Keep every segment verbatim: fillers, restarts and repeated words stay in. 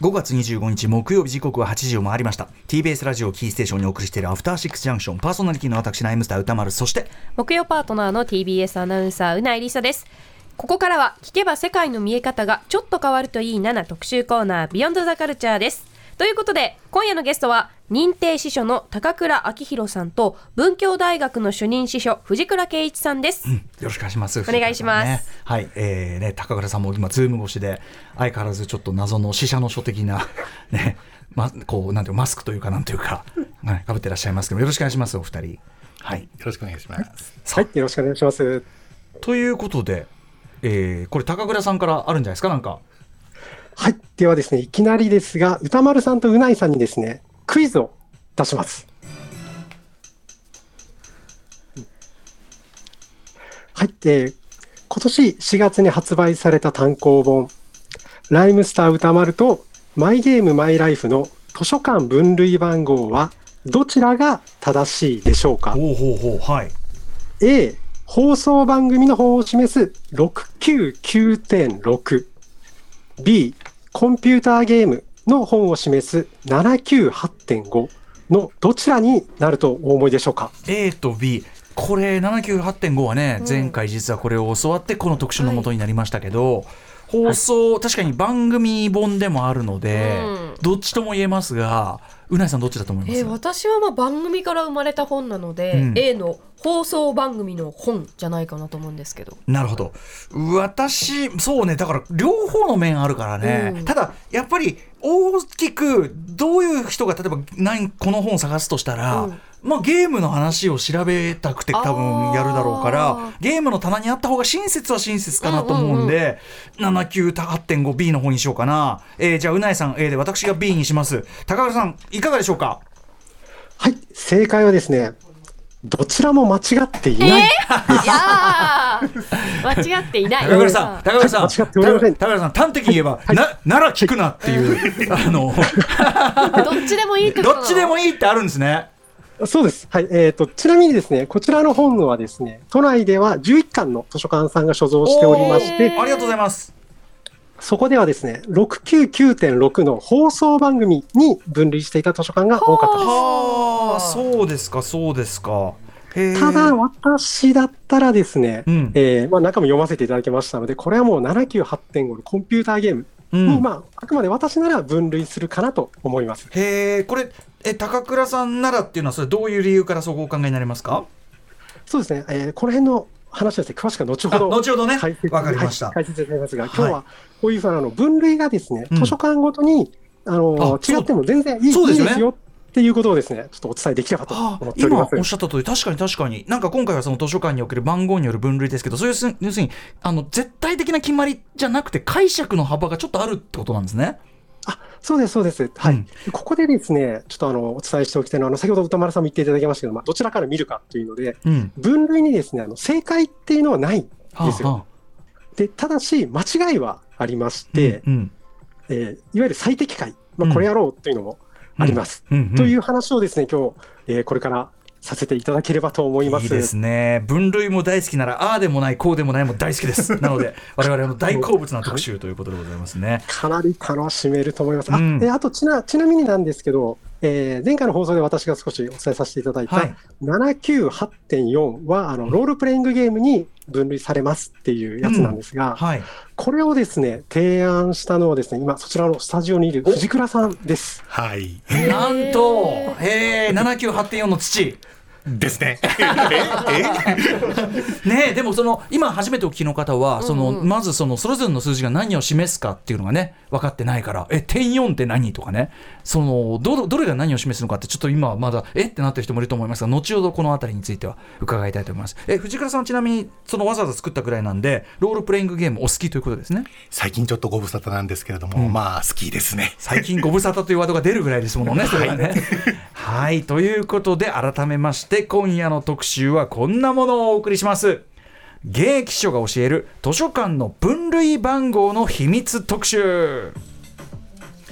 ごがつにじゅうごにち木曜日、時刻ははちじを回りました。 ティービーエス ラジオキーステーションにお送りしているアフターシックスジャンクション、パーソナリティの私ライムスター歌丸、そして木曜パートナーの ティービーエス アナウンサーうないりさです。ここからは聞けば世界の見え方がちょっと変わるといいなな特集コーナー、ビヨンドザカルチャーです。ということで今夜のゲストは認定司書の高倉明宏さんと文教大学の主任司書藤倉圭一さんです、うん、よろしくお願いします。 お願いします、 ね、はい、えーね、高倉さんも今ズーム越しで相変わらずちょっと謎の司書の書的な、ね、ま、こうなんていうマスクというかなんというか、はい、かぶってらっしゃいますけど、よろしくお願いしますお二人。はい、よろしくお願いします。 はい、よろしくお願いします。 ということで、えー、これ高倉さんからあるんじゃないですか、なんか。 はい、ではですね、いきなりですが歌丸さんとうないさんにですねクイズを出します。はい、えー、今年しがつに発売された単行本ライムスター歌丸とマイゲームマイライフの図書館分類番号はどちらが正しいでしょうか。 ほうほうほう、はい。 A 放送番組の本を示す ろくきゅうきゅうてんろく、 B コンピューターゲームの本を示す ななきゅうはちてんご のどちらになるとお思いでしょうか。 A と B、 これ ななきゅうはちてんご はね、うん、前回実はこれを教わってこの特集の元になりましたけど、はい、放送、はい、確かに番組本でもあるので、うん、どっちとも言えますが、うないさんどっちだと思います？ えー、私はまあ番組から生まれた本なので、うん、A の放送番組の本じゃないかなと思うんですけど。 なるほど。私そうね、だから両方の面あるからね、うん、ただやっぱり大きくどういう人が例えば何この本を探すとしたら、うん、まあ、ゲームの話を調べたくて多分やるだろうから、ゲームの棚にあった方が親切は親切かなと思うんで、うんうんうん、ななきゅうはちてんご ビー の方にしようかな。えー、じゃあうないさん A で私が ビー にします。高倉さんいかがでしょうか？ はい、正解はですね、どちらも間違っていない、 えー、いや間違っていない。 高倉さん、高倉さん、 間違っておりません。 高倉さん、端的に言えば、はい、な, なら聞くなっていう、はい、あのどっちでもいいってことどっちでもいいってあるんですね。 そうです、はい。えーと、ちなみにですね、こちらの本はですね、都内ではじゅういっかんの図書館さんが所蔵しておりまして、 ありがとうございます。 そこではですね ろくきゅうきゅうてんろく の放送番組に分類していた図書館が多かったです。 はあ、そうですかそうですか。へただ私だったらですね、うん、えーまあ、中も読ませていただきましたので、これはもう ななきゅうはちてんご のコンピューターゲームに、うん、まあ、あくまで私なら分類するかなと思います。 へえ、これえ高倉さんならっていうのはそれどういう理由からそうお考えになりますか？ そうですね、えー、この辺の話はですね、詳しくは後ほど後ほどね、わかりました、 はい、解説いただきますが、今日はこういうふうなの分類がですね、うん、図書館ごとにあのあ違っても全然いい、いいですよっていうことをですね、ちょっとお伝えできればと思っております。 今おっしゃった通り、確かに確かに、なんか今回はその図書館における番号による分類ですけど、そういう要するにあの絶対的な決まりじゃなくて解釈の幅がちょっとあるってことなんですね。 あ、そうですそうです、はい、うん、ここでですねちょっとあのお伝えしておきたいのは、あの先ほど歌丸さんも言っていただきましたけど、まあ、どちらから見るかというので、うん、分類にですねあの正解っていうのはないんですよ、はあはあ、でただし間違いはありまして、うんうん、えー、いわゆる最適解、まあ、これやろうというのもあります、うんうんうん、という話をですね今日、えー、これからさせていただければと思います。 いいですね。分類も大好きならああでもないこうでもないも大好きですなので我々の大好物な特集ということでございますね。 かなり楽しめると思います、うん、あ, えあとち な, ちなみになんですけど、えー、前回の放送で私が少しお伝えさせていただいた、はい、ななきゅうはちてんよん はあのロールプレイングゲームに分類されますっていうやつなんですが、うん、はい、これをですね提案したのはですね今そちらのスタジオにいる藤倉さんです。 はい、 なんと、へー、ななきゅうはちてんよんの父ですねねえ、でもその今初めてお聞きの方はその、うんうん、まずそのそれぞれの数字が何を示すかっていうのがね分かってないから、え点よんって何とかね、その ど, どれが何を示すのかってちょっと今はまだえってなってる人もいると思いますが、後ほどこのあたりについては伺いたいと思います。え藤倉さん、ちなみにそのわざわざ作ったぐらいなんでロールプレイングゲームお好きということですね。 最近ちょっとご無沙汰なんですけれども、うん、まあ好きですね。 最近ご無沙汰というワードが出るぐらいですものねそれはねはい、ということで改めまして今夜の特集はこんなものをお送りします。現役秘書が教える図書館の分類番号の秘密特集。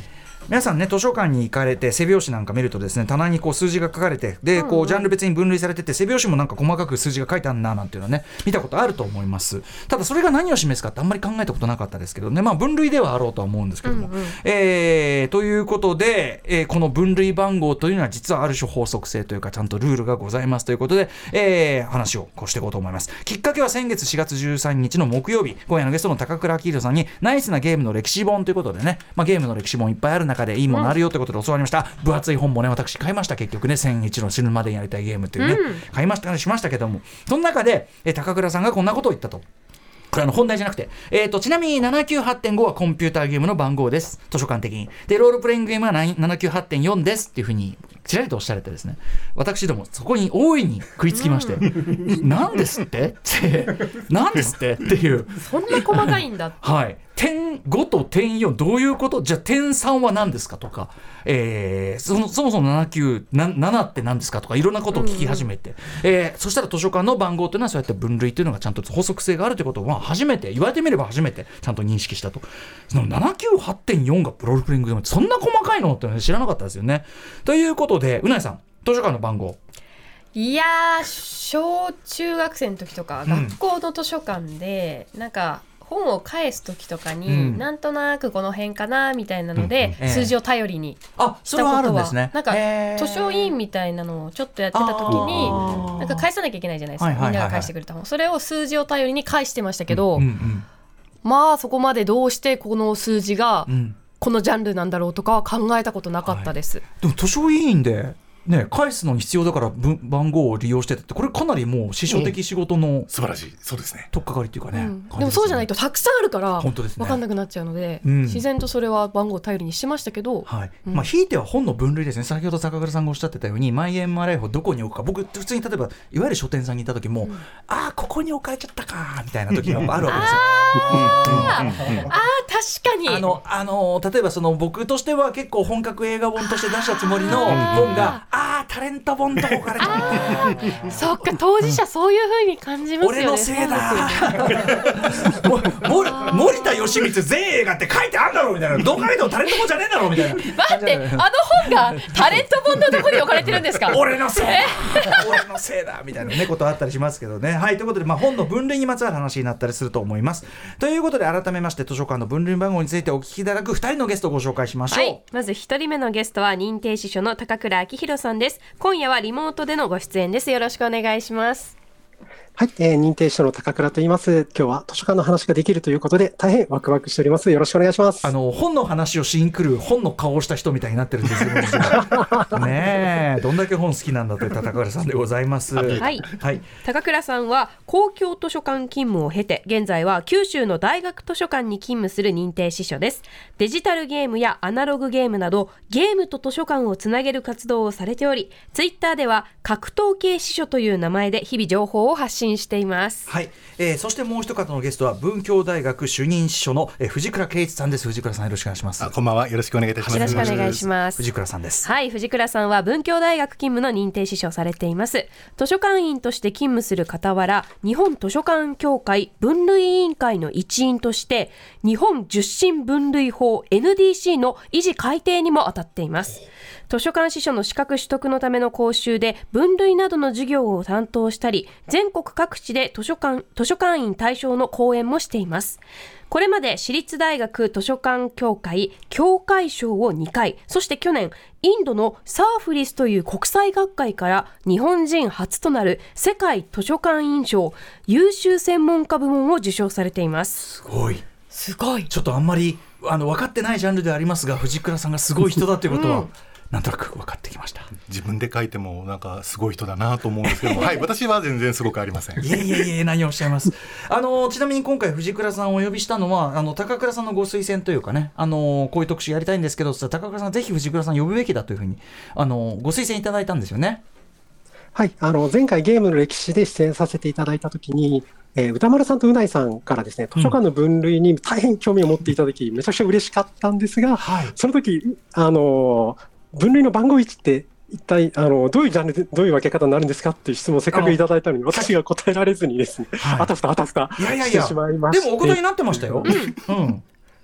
皆さんね図書館に行かれて背表紙なんか見るとですね棚にこう数字が書かれてでこうジャンル別に分類されてて背表紙もなんか細かく数字が書いてあるななんていうのはね見たことあると思います。ただそれが何を示すかってあんまり考えたことなかったですけどね、まあ分類ではあろうとは思うんですけども、うんうん、えー、ということで、えー、この分類番号というのは実はある種法則性というかちゃんとルールがございますということで、えー、話をこうしていこうと思います。きっかけは先月しがつじゅうさんにちの木曜日、今夜のゲストの高倉明宏さんにナイスなゲームの歴史本ということでね、まあ、ゲームの歴史本いっぱいある中でいいものあるよということで教わりました、うん、分厚い本もね私買いました。結局ねせんいちの死ぬまでにやりたいゲームっていうね、うん、買いましたねしましたけども、その中でえ高倉さんがこんなことを言ったと。これあの本題じゃなくて、えーと、ちなみに ななきゅうはちてんご はコンピューターゲームの番号です。図書館的に。で、ロールプレイングゲームは ななきゅうはちてんよん ですっていうふうに、ちらりとおっしゃれてですね、私どもそこに大いに食いつきまして、なんですってってなんですってっていう。 そんな細かいんだ。 はい。点ごと点よんどういうこと？じゃあ点さんは何ですかとか、えー、そ, のそもそもななきゅうななって何ですかとかいろんなことを聞き始めて、うんえー、そしたら図書館の番号というのはそうやって分類というのがちゃんと法則性があるということを、まあ、初めて言われてみれば初めてちゃんと認識したと。その ななきゅうはちてんよん がプロールプレイングゲームってそんな細かいのって、ね、知らなかったですよね。ということでうなえさん図書館の番号。 いやー小中学生の時とか、うん、学校の図書館でなんか本を返す時とかに、うん、なんとなくこの辺かなみたいなので、うんうん、数字を頼りにしたことは、あ、それはあるんですね。なんか図書委員みたいなのをちょっとやってた時になんか返さなきゃいけないじゃないですか、はいはいはいはい、みんなが返してくれた本、それを数字を頼りに返してましたけど、うんうんうん、まあそこまでどうしてこの数字がこのジャンルなんだろうとかは考えたことなかったです、はい、 でも図書委員でね、返すのに必要だから番号を利用しててってこれかなりもう師匠的仕事の素晴らしいそうですね取っかかりっていうかね、うんでね、でもそうじゃないとたくさんあるから分かんなくなっちゃうので、うん、自然とそれは番号を頼りにしてましたけど、 はいうんまあ、ひいては本の分類ですね。先ほど坂倉さんがおっしゃってたようにマイエムアールエフをどこに置くか、僕普通に例えばいわゆる書店さんにいた時も、うん、ああここに置かれちゃったかみたいな時があるわけですよあ、うんうん、あ確かにあのあの例えばその僕としては結構本格映画本として出したつもりの本がああタレント本と置かれちゃったそっか当事者そういう風に感じますよね。 俺のせいだ森田義満全映画って書いてあるんだろうみたいな、どう書いてもタレント本じゃねえんだろうみたいな。 待ってあの本がタレント本のところに置かれてるんですか俺のせいだ俺のせいだみたいな、ね、ことあったりしますけどね。はいということで、まあ、本の分類にまつわる話になったりすると思います。ということで改めまして図書館の分類番号についてお聞きいただくふたりのゲストをご紹介しましょう、はい、 まずひとりめのゲストは認定司書の高倉明宏さんです。今夜はリモートでのご出演です。よろしくお願いします。 はい、えー、認定司書の高倉と言います。今日は図書館の話ができるということで大変ワクワクしております。よろしくお願いします。 あの本の話をしに来る本の顔をした人みたいになってるんですよねえどんだけ本好きなんだという高倉さんでございます。はい、 はい、高倉さんは公共図書館勤務を経て現在は九州の大学図書館に勤務する認定司書です。デジタルゲームやアナログゲームなどゲームと図書館をつなげる活動をされており、ツイッターでは格闘系司書という名前で日々情報を発信しています。 はい、えー、そしてもう一方のゲストは文教大学主任司書の、えー、藤倉圭一さんです。藤倉さんよろしくお願いします。 あ、こんばんは、よろしくお願いいたします。 よろしくお願いします。 藤倉さんです。 はい、藤倉さんは文教大学勤務の認定司書をされています。図書館員として勤務する傍ら日本図書館協会分類委員会の一員として日本受信分類法 エヌディーシー の維持改定にも当たっています。図書館司書の資格取得のための講習で分類などの授業を担当したり、全国各地で図書館、図書館員対象の講演もしています。これまで私立大学図書館協会協会賞をにかい、そして去年インドのサーフリスという国際学会から日本人初となる世界図書館員賞優秀専門家部門を受賞されています。 すごいすごい。 ちょっとあんまりあの分かってないジャンルではありますが、藤倉さんがすごい人だということは、うんなんとなく分かってきました。 自分で書いてもなんかすごい人だなと思うんですけどもはい、私は全然すごくありません。 いやいやいや何をおっしゃいますあのちなみに今回藤倉さんをお呼びしたのはあの高倉さんのご推薦というかね、あのこういう特集やりたいんですけど高倉さんがぜひ藤倉さん呼ぶべきだというふうにあのご推薦いただいたんですよね。 はい、あの前回ゲームの歴史で出演させていただいたときに、えー、歌丸さんとうないさんからですね図書館の分類に大変興味を持っていただき、うん、めちゃくちゃ嬉しかったんですが、はい、その時あの分類の番号いちって一体あのどういうジャンルでどういう分け方になるんですかっていう質問をせっかくいただいたのに私が答えられずにですね、はい、あたふたあたふたしてしまいまして。 でもお答えになってましたよ、うんうん、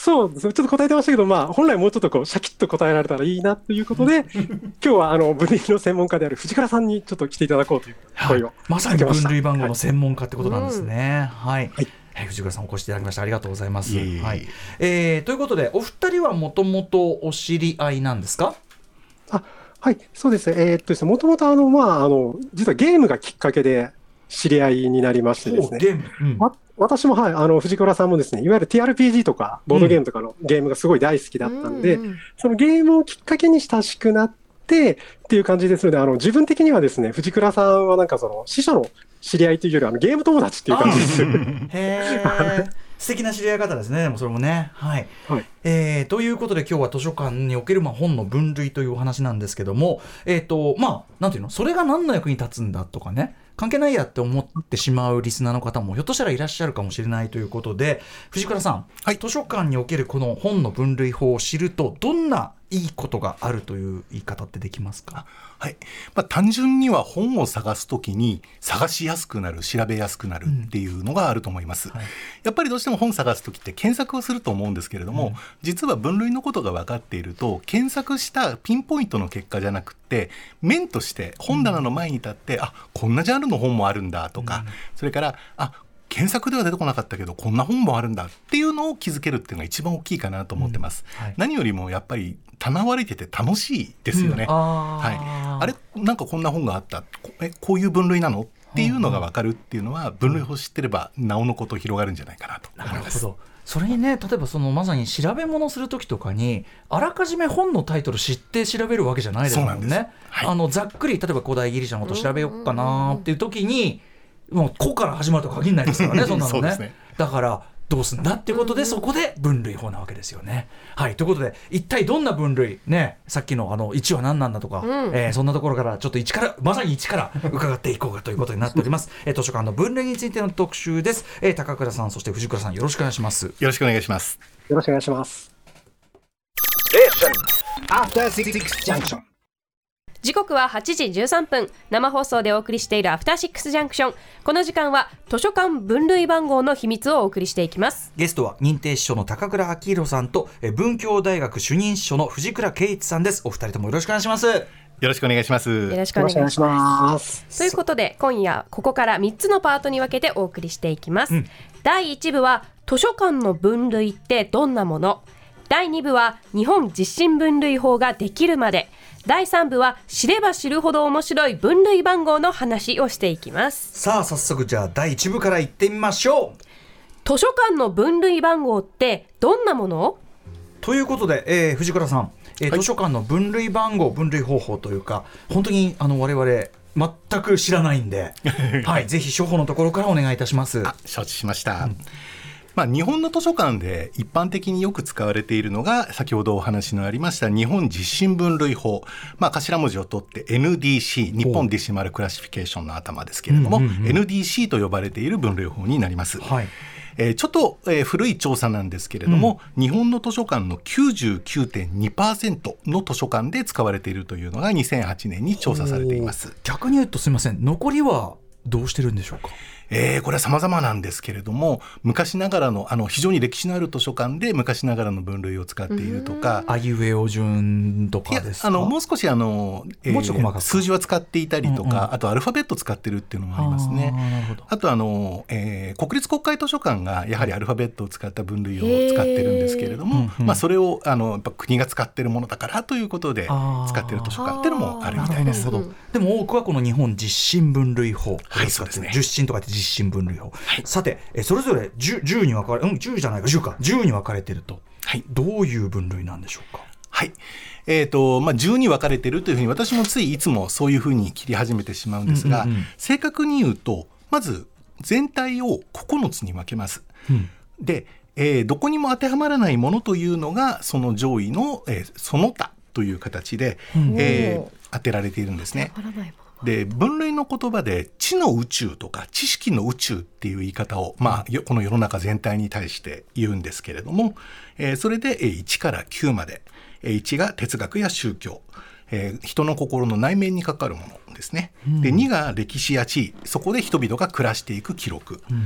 そうですね、ちょっと答えてましたけど、まあ、本来もうちょっとこうシャキッと答えられたらいいなということで今日はあの分類の専門家である藤倉さんにちょっと来ていただこうという声を、はい、 まさに分類番号の専門家ってことなんですね。はい、はいはい、藤倉さんお越しいただきましてありがとうございます。いい、はい、えー、ということでお二人はもともとお知り合いなんですか？ あ、はい、そうですね、えー、っとですね、もともとあの、まあ、あの実はゲームがきっかけで知り合いになりましてですね、ゲーム、うん、わ私も、はい、あの藤倉さんもですね、いわゆる ティーアールピージー とかボードゲームとかのゲームがすごい大好きだったんで、うん、そのゲームをきっかけに親しくなってっていう感じですので、あの自分的にはですね、藤倉さんはなんかその師匠の知り合いというよりあのゲーム友達っていう感じです。 へー素敵な知り合い方ですね。でもそれもね、はい、はい、えー、ということで今日は図書館におけるまあ本の分類というお話なんですけども、えーとまあ、なんていうの、それが何の役に立つんだとかね、関係ないやって思ってしまうリスナーの方もひょっとしたらいらっしゃるかもしれないということで、藤倉さん、はい、図書館におけるこの本の分類法を知るとどんないいことがあるという言い方ってできますか？ はい、まあ、単純には本を探すときに探しやすくなる、調べやすくなるっていうのがあると思います、うんはい、やっぱりどうしても本探すときって検索をすると思うんですけれども、うん、実は分類のことが分かっていると検索したピンポイントの結果じゃなくて面として本棚の前に立って、うん、あ、こんなジャンルの本もあるんだとか、うん、それからあ検索では出てこなかったけどこんな本もあるんだっていうのを気づけるっていうのが一番大きいかなと思ってます、うんはい、何よりもやっぱり棚割れてて楽しいですよね、うん、あ、はい、あれなんかこんな本があった、えこういう分類なのっていうのが分かるっていうのは、分類法知ってればなおのこと広がるんじゃないかなと思います。 なるほど。それにね、例えばそのまさに調べ物するときとかにあらかじめ本のタイトル知って調べるわけじゃないですもんね。はい、あのざっくり例えば古代ギリシャのこと調べようかなっていうときにもう「こ」から始まるとは限らないですからねそんなの ね, ねだからどうすんだっていうことで、そこで分類法なわけですよね。はい、ということで一体どんな分類ね、さっきのあのいちは何なんだとか、うん、えー、そんなところからちょっといちからまさにいちから伺っていこうかということになっております、えー、図書館の分類についての特集です、えー、高倉さんそして藤倉さんよろしくお願いします。よろしくお願いします。 よろしくお願いします。 時刻ははちじじゅうさんぷん、生放送でお送りしているアフターシックスジャンクション。この時間は図書館分類番号の秘密をお送りしていきます。 ゲストは認定司書の高倉明弘さんと文教大学主任司書の藤倉圭一さんです。お二人ともよろしくお願いします。 よろしくお願いします。 よろしくお願いします。ということで今夜ここからみっつのパートに分けてお送りしていきます、うん、だいいち部は図書館の分類ってどんなもの、だいに部は日本実進分類法ができるまで、だいさん部は知れば知るほど面白い分類番号の話をしていきます。 さあ早速じゃあだいいち部からいってみましょう。 図書館の分類番号ってどんなものということで、えー、藤倉さん、えーはい、図書館の分類番号分類方法というか本当にあの我々全く知らないんで、はい、ぜひ初歩のところからお願いいたします。 あ、承知しました、うん、まあ、日本の図書館で一般的によく使われているのが先ほどお話のありました日本実進分類法、まあ、頭文字を取って エヌディーシー 日本ディシマルクラシフィケーションの頭ですけれども、うんうんうん、エヌディーシー と呼ばれている分類法になります、はい、えー、ちょっと、えー、古い調査なんですけれども、うん、日本の図書館の きゅうじゅうきゅうてんにパーセント の図書館で使われているというのがにせんはちねんに調査されています。 逆に言うとすみません、残りはどうしてるんでしょうか。 えー、これは様々なんですけれども、昔ながらの、あの非常に歴史のある図書館で昔ながらの分類を使っているとか、 あいうえお順とかですか。 いや、あのもう少しあの、えー、もうちょっと細かく数字は使っていたりとか、うんうん、あとアルファベット使ってるっていうのもありますね。あ、なるほど。あとあの、えー、国立国会図書館がやはりアルファベットを使った分類を使ってるんですけれども、まあ、それをあのやっぱ国が使ってるものだからということで使ってる図書館っていうのもあるみたいです。 なるほど。でも多くはこの日本実進分類法、 はい、そうですね、 実進とかって実進分類法、はい、さてえそれぞれ 10, 10に分かれ、うん、じゅうじゃないかじゅうかじゅうに分かれてると、はい、どういう分類なんでしょうか。 はい、えーとまあ、じゅうに分かれてるというふうに私もついいつもそういうふうに切り始めてしまうんですが、うんうんうん、正確に言うとまず全体をここのつに分けます、うん、で、えー、どこにも当てはまらないものというのがその上位の、えー、その他という形で、うんえー、当てられているんですね。で分類の言葉で知の宇宙とか知識の宇宙っていう言い方を、まあ、この世の中全体に対して言うんですけれども、えー、それでいちからきゅうまで、いちが哲学や宗教、えー、人の心の内面に関わるものですね、うん、でにが歴史や地位、そこで人々が暮らしていく記録、うん、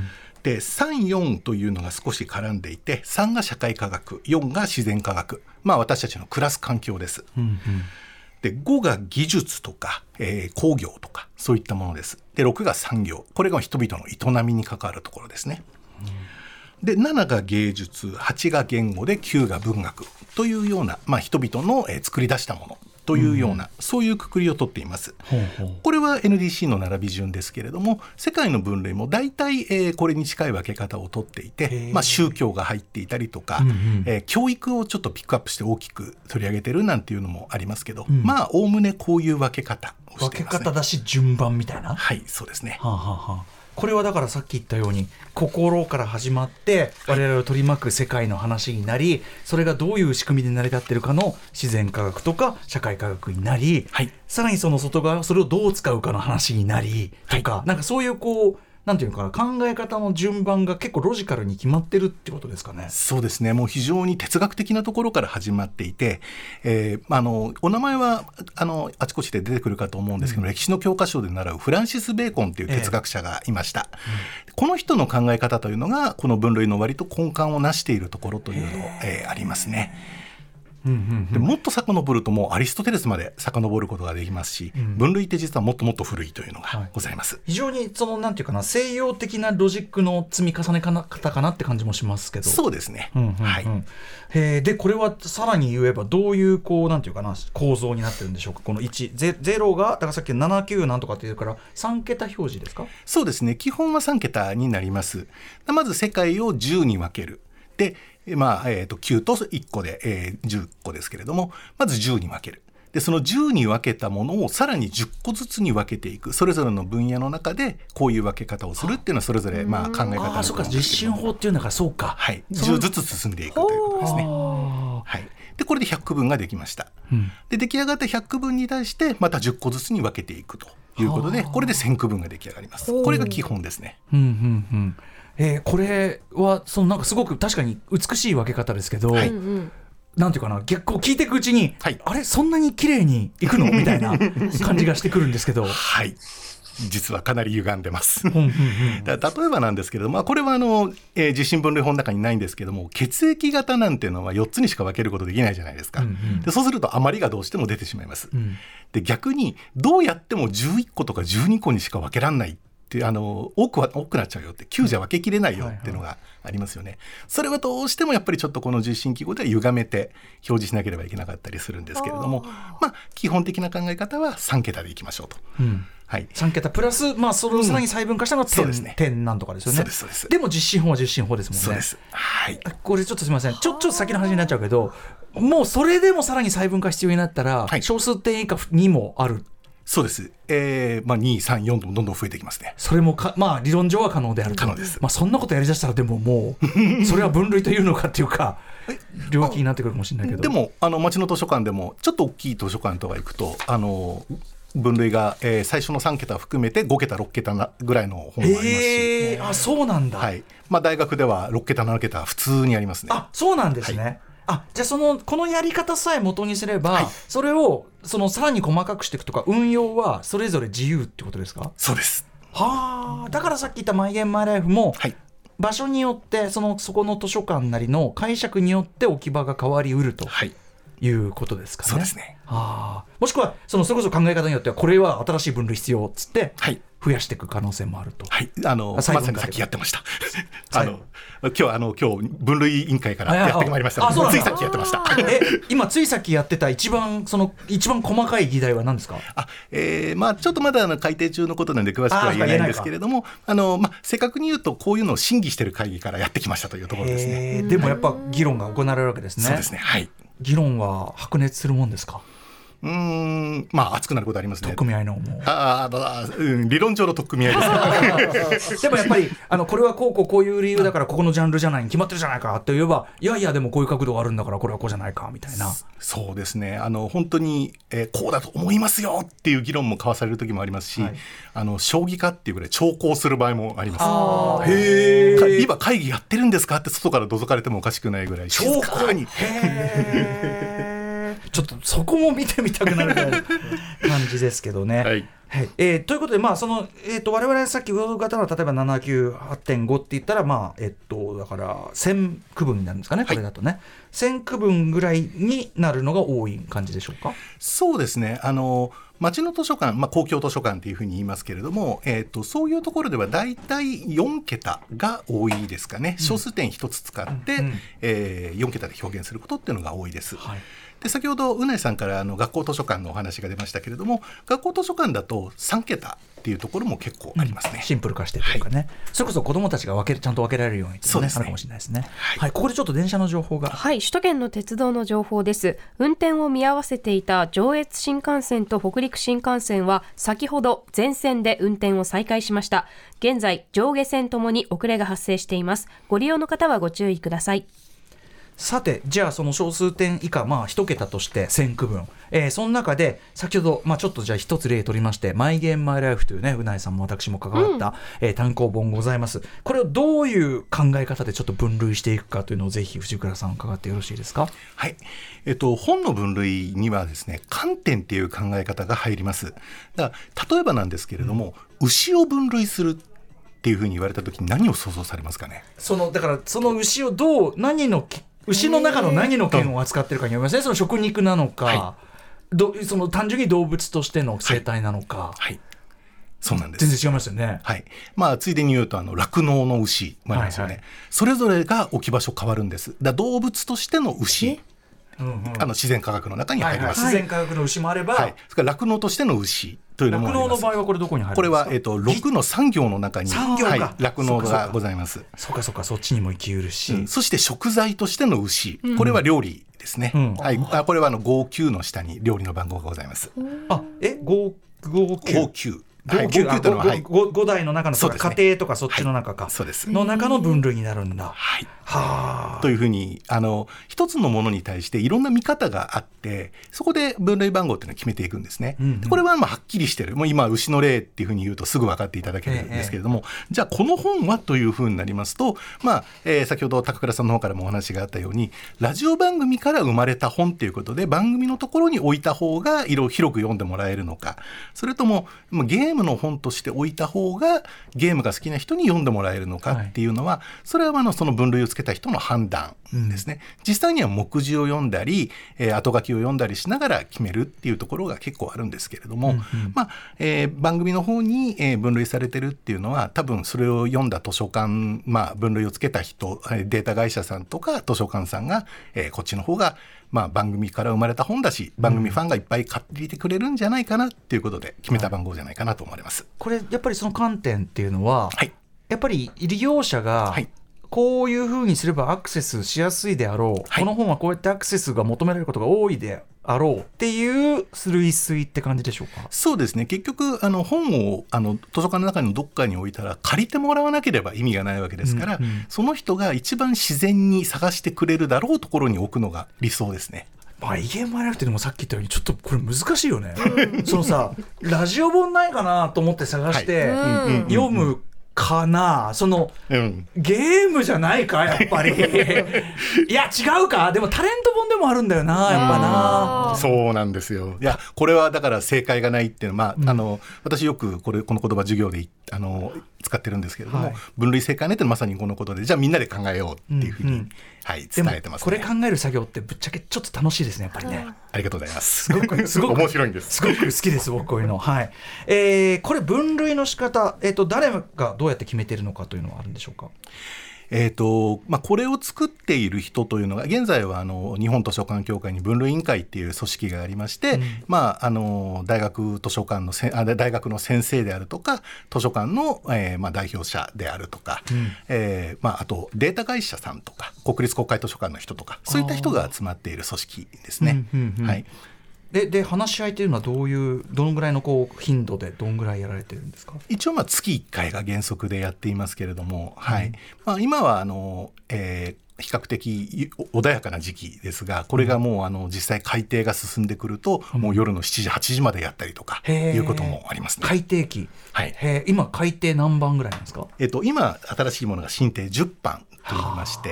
でさん、よんというのが少し絡んでいて、さんが社会科学、よんが自然科学、まあ、私たちの暮らす環境です、うんうん、でごが技術とか、えー、工業とかそういったものです。でろくが産業、これが人々の営みに関わるところですね、うん、でななが芸術、はちが言語できゅうが文学というような、まあ、人々の、えー、作り出したものというような、うん、そういうくくりを取っています。ほうほう、これは エヌディーシー の並び順ですけれども、世界の分類も大体、えー、これに近い分け方を取っていて、まあ、宗教が入っていたりとか、うんうん、えー、教育をちょっとピックアップして大きく取り上げてるなんていうのもありますけど、うん、まあおおむねこういう分け方をしていますね。 分け方だし順番みたいな。 はい、そうですね。 はあはあはあ、これはだからさっき言ったように心から始まって我々を取り巻く世界の話になり、それがどういう仕組みで成り立っているかの自然科学とか社会科学になり、はい、さらにその外側それをどう使うかの話になりとか、はい、なんかそういうこうなんていうのかな、考え方の順番が結構ロジカルに決まってるってことですかね。 そうですね、もう非常に哲学的なところから始まっていて、えー、あのお名前はあのあちこちで出てくるかと思うんですけど、うん、歴史の教科書で習うフランシス・ベーコンという哲学者がいました、えーうん、この人の考え方というのがこの分類の割と根幹を成しているところというの、えー、ありますね。うんうんうん、でもっと遡るともうアリストテレスまで遡ることができますし、うん、分類って実はもっともっと古いというのがございます、はい、 非常にそのなんていうかな、西洋的なロジックの積み重ね方かなって感じもしますけど。 そうですね、 うんうんうん、はい、へでこれはさらに言えばどういうこうなんていうかな構造になってるんでしょうか。このいち、ゼロがだからさっきななきゅうなんとかっていうからさん桁表示ですか。 そうですね、基本はさん桁になります。まず世界をじゅうに分ける。でまあえー、ときゅうといっこで、えー、じゅっこですけれども、まずじゅうに分ける。でそのじゅうに分けたものをさらにじゅっこずつに分けていく。それぞれの分野の中でこういう分け方をするっていうのはそれぞれまあ考え方ああそうか、実進法っていうのがそうか、 はい、じゅうずつ進んでいくということですね。はい、でこれでひゃく区分ができました、うん、で出来上がったひゃく区分に対してまたじゅっこずつに分けていくということで、これでせん区分が出来上がります。これが基本ですね。うんうんうん、 えー、これはそのなんかすごく確かに美しい分け方ですけど、はい、なんていうかな、逆を聞いていくうちに、はい、あれそんなに綺麗にいくのみたいな感じがしてくるんですけどはい、実はかなり歪んでますだ例えばなんですけれども、まあ、これはあの、えー、実進分類法の中にないんですけども、血液型なんていうのはよっつにしか分けることできないじゃないですか、うんうん、でそうすると余りがどうしても出てしまいます、うん、で逆にどうやってもじゅういっことかじゅうにこにしか分けらんないってあの 多, くは多くなっちゃうよって、きゅうじゃ分けきれないよっていうのがありますよね、はいはい、それはどうしてもやっぱりちょっとこの実進記号では歪めて表示しなければいけなかったりするんですけれども、まあ、基本的な考え方はさん桁でいきましょうと、うんはい、さん桁プラス、まあ、それをさらに細分化したのが 点,、うんね、点なんとかですよね。 そうですそうです。 でも実進法は実進法ですもんね。 そうです、はい、 これちょっとすみません、ちょちょっと先の話になっちゃうけど、もうそれでもさらに細分化必要になったら、はい、小数点以下にもある。 そうです、えーまあ、に、さん、よんともどんどん増えてきますね。 それもか、まあ、理論上は可能であると。 可能です、 まあ、そんなことやりだしたらでももうそれは分類というのかっていうか領域になってくるかもしれないけど、 でもあの町の図書館でもちょっと大きい図書館とか行くとあの分類が、えー、最初のさん桁含めてご桁ろっ桁なぐらいの本もありますし、 へー、あそうなんだ、 はい、まあ、大学ではろっ桁なな桁普通にありますね。 あそうなんですね、はい、あじゃあそのこのやり方さえ元にすれば、はい、それをそのさらに細かくしていくとか運用はそれぞれ自由ってことですか。 そうです。 はあ、だからさっき言ったマイゲームマイライフも、はい、場所によってそのそこの図書館なりの解釈によって置き場が変わりうると、はい、いうことですかね。 そうですね。 はあ、もしくはそのそれこそ考え方によってはこれは新しい分類必要っつって、はい、増やしていく可能性もあると。 はい、あのまさにさっきやってましたあの今日あの今日分類委員会からやってまいりましたので、ついさっきやってましたえ今ついさっきやってた一番その一番細かい議題は何ですか。 あ、えーまあ、ちょっとまだあの改定中のことなんで詳しくは言えないんですけれども、あの、まあ、正確に言うとこういうのを審議している会議からやってきましたというところですね。 でもやっぱ議論が行われるわけですね。 そうですね、はい、議論は白熱するもんですか。 うーん、まあ熱くなることありますね。 取っ組み合いのもうああ、うん、理論上の取っ組み合いですでもやっぱりあのこれはこうこうこういう理由だからここのジャンルじゃないに決まってるじゃないかって言えば、いやいやでもこういう角度があるんだからこれはこうじゃないかみたいな。 そうですね、あの本当に、えー、こうだと思いますよっていう議論も交わされる時もありますし、はい、あの将棋かっていうぐらい長考する場合もあります。あへー、今会議やってるんですかって外から覗かれてもおかしくないぐらい静かに。 へーちょっとそこも見てみたくなるぐらいの感じですけどね。 はいはい、えー、ということで、まあそのえー、と我々さっき魚型の例えばななきゅうはちてんご って言ったら、まあえっとだからせん区分になるんですかね、これだとね、はい、せん区分ぐらいになるのが多い感じでしょうか。 そうですね、あの町の図書館、まあ、公共図書館というふうに言いますけれども、えー、とそういうところではだいたいよんけたが多いですかね、うん、小数点ひとつ使って、うんえー、よんけたで表現することっていうのが多いです。はい、で先ほどうないさんからあの学校図書館のお話が出ましたけれども、学校図書館だとさんけたっていうところも結構ありますね、 うん、シンプル化してというかね、はい、それこそ子どもたちが分けるちゃんと分けられるようにという、ね、 そうですね、 あるかもしれないですね、 はいはい、ここでちょっと電車の情報が、 はい、首都圏の鉄道の情報です。運転を見合わせていた上越新幹線と北陸新幹線は先ほど全線で運転を再開しました。現在上下線ともに遅れが発生しています。ご利用の方はご注意ください。 さてじゃあその小数点以下、まあ一桁としてせん区分、えー、その中で先ほど、まあ、ちょっとじゃあ一つ例取りまして、マイゲームマイライフというね、うないさんも私も関わった、うんえー、単行本ございます。これをどういう考え方でちょっと分類していくかというのをぜひ藤倉さん伺ってよろしいですか。 はい、えっと、本の分類にはですね、観点っていう考え方が入ります。だから例えばなんですけれども、うん、牛を分類するっていうふうに言われた時に何を想像されますかね。 そのだからその牛をどう何の牛の中の何の腱を扱ってるかによりますね。その食肉なのか、はい、どその単純に動物としての生態なのか、 はいはい、そうなんです。 全然違いますよね。 はい、まあ、ついでに言うとあの酪農の牛もありますよね、はいはい、それぞれが置き場所変わるんです。だ動物としての牛、うんうん、あの自然科学の中に入ります、 はいはい、自然科学の牛もあれば、 はい、それから酪農としての牛というのもあります。 酪農の場合はこれどこに入るんですか。 これは、えー、とろくの産業の中に産業か酪農、はい、がございます。 そうかそうか、そっちにも生きうるし、 うん、そして食材としての牛、これは料理ですね、うんはい、あこれはあのごきゅうの下に料理の番号がございます。 あえごきゅうはい、ごきゅうというのは、はい、 ご, ご代の中の、ね、家庭とかそっちの中か、 はい、そうですの中の分類になるんだ、 はい、 はというふうにあの一つのものに対していろんな見方があって、そこで分類番号っていうのを決めていくんですね、うんうん、これはまあはっきりしてる。もう今牛の例っていうふうに言うとすぐ分かっていただけるんですけれども、ええ、じゃあこの本はというふうになりますと、まあえー、先ほど高倉さんの方からもお話があったように、ラジオ番組から生まれた本ということで番組のところに置いた方が色広く読んでもらえるのか、それともゲームの本として置いた方がゲームが好きな人に読んでもらえるのかっていうのは、はい、それはあのその分類をつけた人の判断ですね、うん、実際には目次を読んだり、えー、後書きを読んだりしながら決めるっていうところが結構あるんですけれども、うんうんまあえー、番組の方に、えー、分類されてるっていうのは、多分それを読んだ図書館、まあ、分類をつけた人、データ会社さんとか図書館さんが、えー、こっちの方がまあ、番組から生まれた本だし、番組ファンがいっぱい買っていてくれるんじゃないかなっていうことで決めた番号じゃないかなと思われます、はい、 これやっぱりその観点っていうのは、はい、やっぱり利用者が、はい、こういうふうにすればアクセスしやすいであろう、はい、この本はこうやってアクセスが求められることが多いであろうっていう類推って感じでしょうか。 そうですね、結局あの本をあの図書館の中のどっかに置いたら借りてもらわなければ意味がないわけですから、うんうん、その人が一番自然に探してくれるだろうところに置くのが理想ですね。 まあ、イゲームマイライフってでもさっき言ったようにちょっとこれ難しいよね、うん、そのさラジオ本ないかなと思って探して、はい、読むかな、その、うん、ゲームじゃないかやっぱりいや違うか、でもタレント本でもあるんだよなやっぱな。 そうなんですよ。いやこれはだから正解がないっていうのは、まあうん、あの私よくこれこの言葉授業であの使ってるんですけれども、はい、分類正解ねってまさにこのことで、じゃあみんなで考えようっていうふうに、うんうんはい、伝えてますね。 これ考える作業ってぶっちゃけちょっと楽しいですねやっぱりね。 ありがとうございます。 すごくすごく面白いんです。 すごく好きです僕こういうの。はい、えー、これ分類の仕方、えーと、誰がどうやって決めているのかというのはあるんでしょうか。 えーとまあ、これを作っている人というのが現在はあの日本図書館協会に分類委員会っていう組織がありまして、うんまあ、あの大学図書館のせあ大学の先生であるとか図書館の、えーまあ、代表者であるとか、うんえーまあ、あとデータ会社さんとか国立国会図書館の人とかそういった人が集まっている組織ですね。うんうんうんはいで, で話し合いというのはどういうどのぐらいのこう頻度でどんぐらいやられてるんですか。 一応まあ月いっかいが原則でやっていますけれども、うんはいまあ、今はあの、えー、比較的穏やかな時期ですが、これがもうあの実際改訂が進んでくると、うん、もう夜のしちじはちじまでやったりとかいうこともありますね。 改訂期、 はい、 へ今改訂何番ぐらいなんですか。 えー、と今新しいものが新訂じゅっぱんといいまして、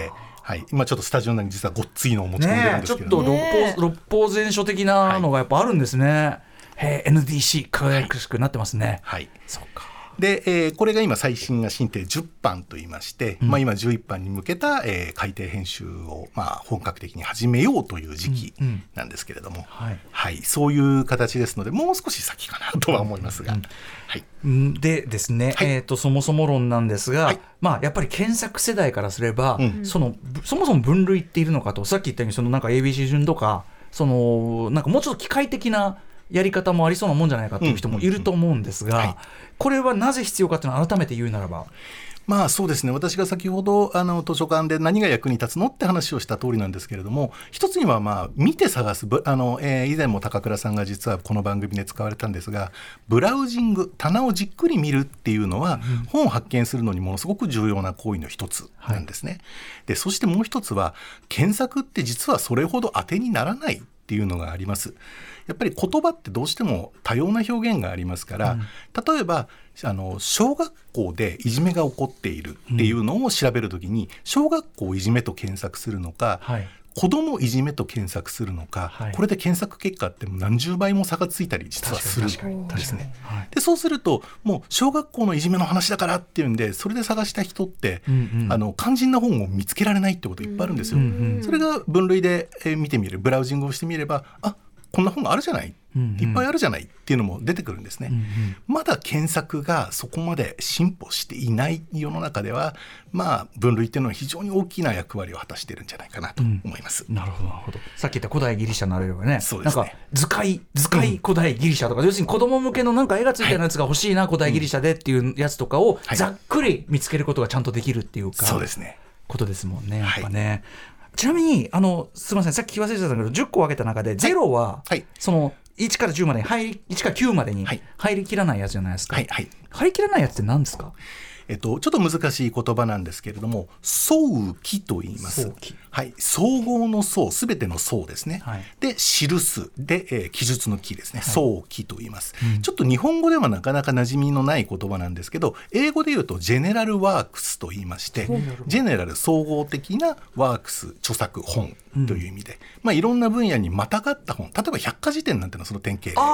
はい、今ちょっとスタジオ内に実はごっついのを持ち込んでるんですけど、 ね、ちょっと六法、六法全書的なのがやっぱあるんですね、はい、へー エヌディーシー 輝くしくなってますね。 はい、はい、 そうか。 で、えー、これが今最新が新訂じゅっぱんといいまして、うん、まあ、今じゅういっぱんに向けた、えー、改訂編集を、まあ、本格的に始めようという時期なんですけれども、うんうん、はいはい、そういう形ですのでもう少し先かなとは思いますが、うんはい、 でですね、はい、えー、とそもそも論なんですが、はい、まあ、やっぱり検索世代からすれば、うん、そのそもそも分類っているのかと、さっき言ったようにそのなんか エービーシー 順とかそのなんかもうちょっと機械的なやり方もありそうなもんじゃないかという人もいると思うんですが、はい、これはなぜ必要かというのを改めて言うならば、 まあそうですね、私が先ほどあの図書館で何が役に立つのって話をした通りなんですけれども、一つにはまあ見て探すあの、えー、以前も高倉さんが実はこの番組で使われたんですが、ブラウジング、棚をじっくり見るっていうのは、うん、本を発見するのにものすごく重要な行為の一つなんですね、はい、でそしてもう一つは検索って実はそれほど当てにならないっていうのがあります。やっぱり言葉ってどうしても多様な表現がありますから、うん、例えばあの小学校でいじめが起こっているっていうのを調べるときに、うん、小学校いじめと検索するのか、はい、子どもいじめと検索するのか、はい、これで検索結果って何十倍も差がついたり実はするんですね。でそうするともう小学校のいじめの話だからっていうんでそれで探した人って、うんうん、あの肝心な本を見つけられないってこといっぱいあるんですよ、うんうん、それが分類で見てみる、ブラウジングをしてみれば、あ、こんな本があるじゃない、うんうん、いっぱいあるじゃないっていうのも出てくるんですね、うんうん、まだ検索がそこまで進歩していない世の中では、まあ、分類っていうのは非常に大きな役割を果たしているんじゃないかなと思います、 うん、なるほどなるほど。さっき言った古代ギリシャのあればね、そうですね、なんか図解図解古代ギリシャとか、うん、要するに子供向けのなんか絵がついてるやつが欲しいな、はい、古代ギリシャでっていうやつとかをざっくり見つけることがちゃんとできるっていうか、はい、そうですね、ことですもんね、やっぱね、はい。ちなみにあのすみません、さっき聞き忘れてたんだけどじゅっこ分けた中でゼロは、はい、そのいちからじゅうまでに入りいちからきゅうまでに入りきらないやつじゃないですか、はいはい、入りきらないやつって何ですか？ えっと、ちょっと難しい言葉なんですけれども、総記と言います。はい、総合の総、すべての総ですね、はい、で記すで、えー、記述の記ですね、はい、総記と言います、うん、ちょっと日本語ではなかなか馴染みのない言葉なんですけど、英語で言うとジェネラルワークスと言いまして、ジェネラル総合的なワークス、著作、本という意味で、うん、まあ、いろんな分野にまたがった本、例えば百科事典なんてのはその典型例ですね。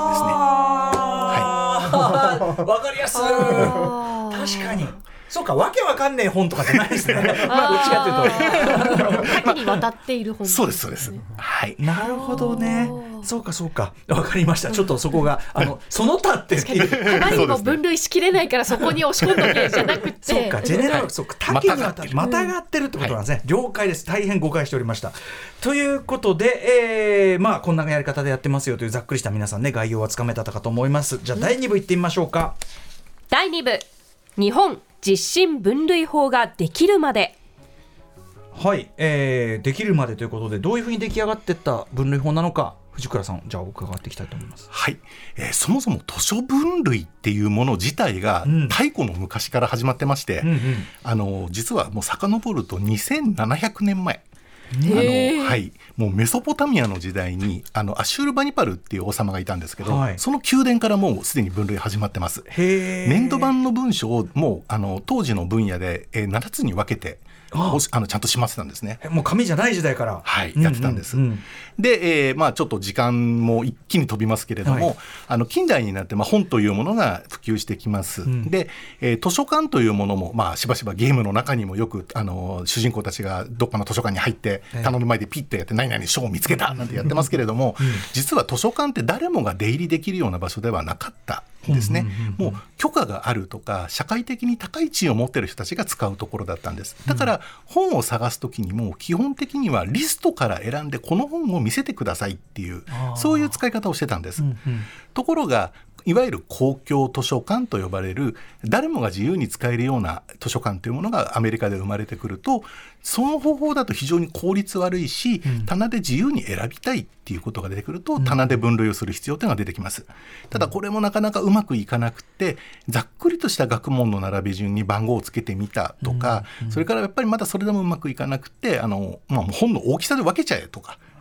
あ、はい、わかりやすい。確かにそうか、わけわかんねえ本とかじゃないですね。まあどっちかというと多岐にわたっている本、ね、 そうですそうです、はい、 なるほどね。そうかそうか、わかりました。ちょっとそこがあのその他ってあまりにも分類しきれないからそこに押し込んどけじゃなくてそうか、ジェネラル、そうか、多岐にわたってまたがってるってことなんですね、はい、了解です。大変誤解しておりました。ということで、えー、まあこんなやり方でやってますよというざっくりした皆さんね、概要はつかめたかと思います。じゃあだいに部いってみましょうか、うん、 だいに部、日本実進分類法ができるまで。 はい、えー、できるまでということで、どういうふうに出来上がっていった分類法なのか、藤倉さん、じゃあ伺っていきたいと思います。 はい、えー、そもそも図書分類っていうもの自体が太古の昔から始まってまして、うんうんうん、あの実はもう遡るとにせんななひゃくねんまえ、あのはい、もうメソポタミアの時代にあのアシュールバニパルっていう王様がいたんですけど、はい、その宮殿からもうすでに分類始まってます。年度版の文書をもうあの当時の分野で、えー、ななつに分けてああのちゃんとしまってたんですね。 もう紙じゃない時代から、 はい、やってたんです、うんうんうん、で、えーまあ、ちょっと時間も一気に飛びますけれども、はい、あの近代になって、まあ、本というものが普及してきます、うん、で、えー、図書館というものも、まあ、しばしばゲームの中にもよくあの主人公たちがどっかの図書館に入って棚の前でピッとやって何々書を見つけたなんてやってますけれども、うんうん、実は図書館って誰もが出入りできるような場所ではなかったですね、うんうんうんうん、もう許可があるとか社会的に高い地位を持っている人たちが使うところだったんです。だから本を探すときにも基本的にはリストから選んでこの本を見せてくださいっていうそういう使い方をしてたんです、うんうん、ところがいわゆる公共図書館と呼ばれる誰もが自由に使えるような図書館というものがアメリカで生まれてくると、その方法だと非常に効率悪いし、うん、棚で自由に選びたいっていうことが出てくると、うん、棚で分類をする必要というのが出てきます。ただこれもなかなかうまくいかなくて、ざっくりとした学問の並び順に番号をつけてみたとか、うんうん、それからやっぱりまだそれでもうまくいかなくてあの、まあ、本の大きさで分けちゃえとか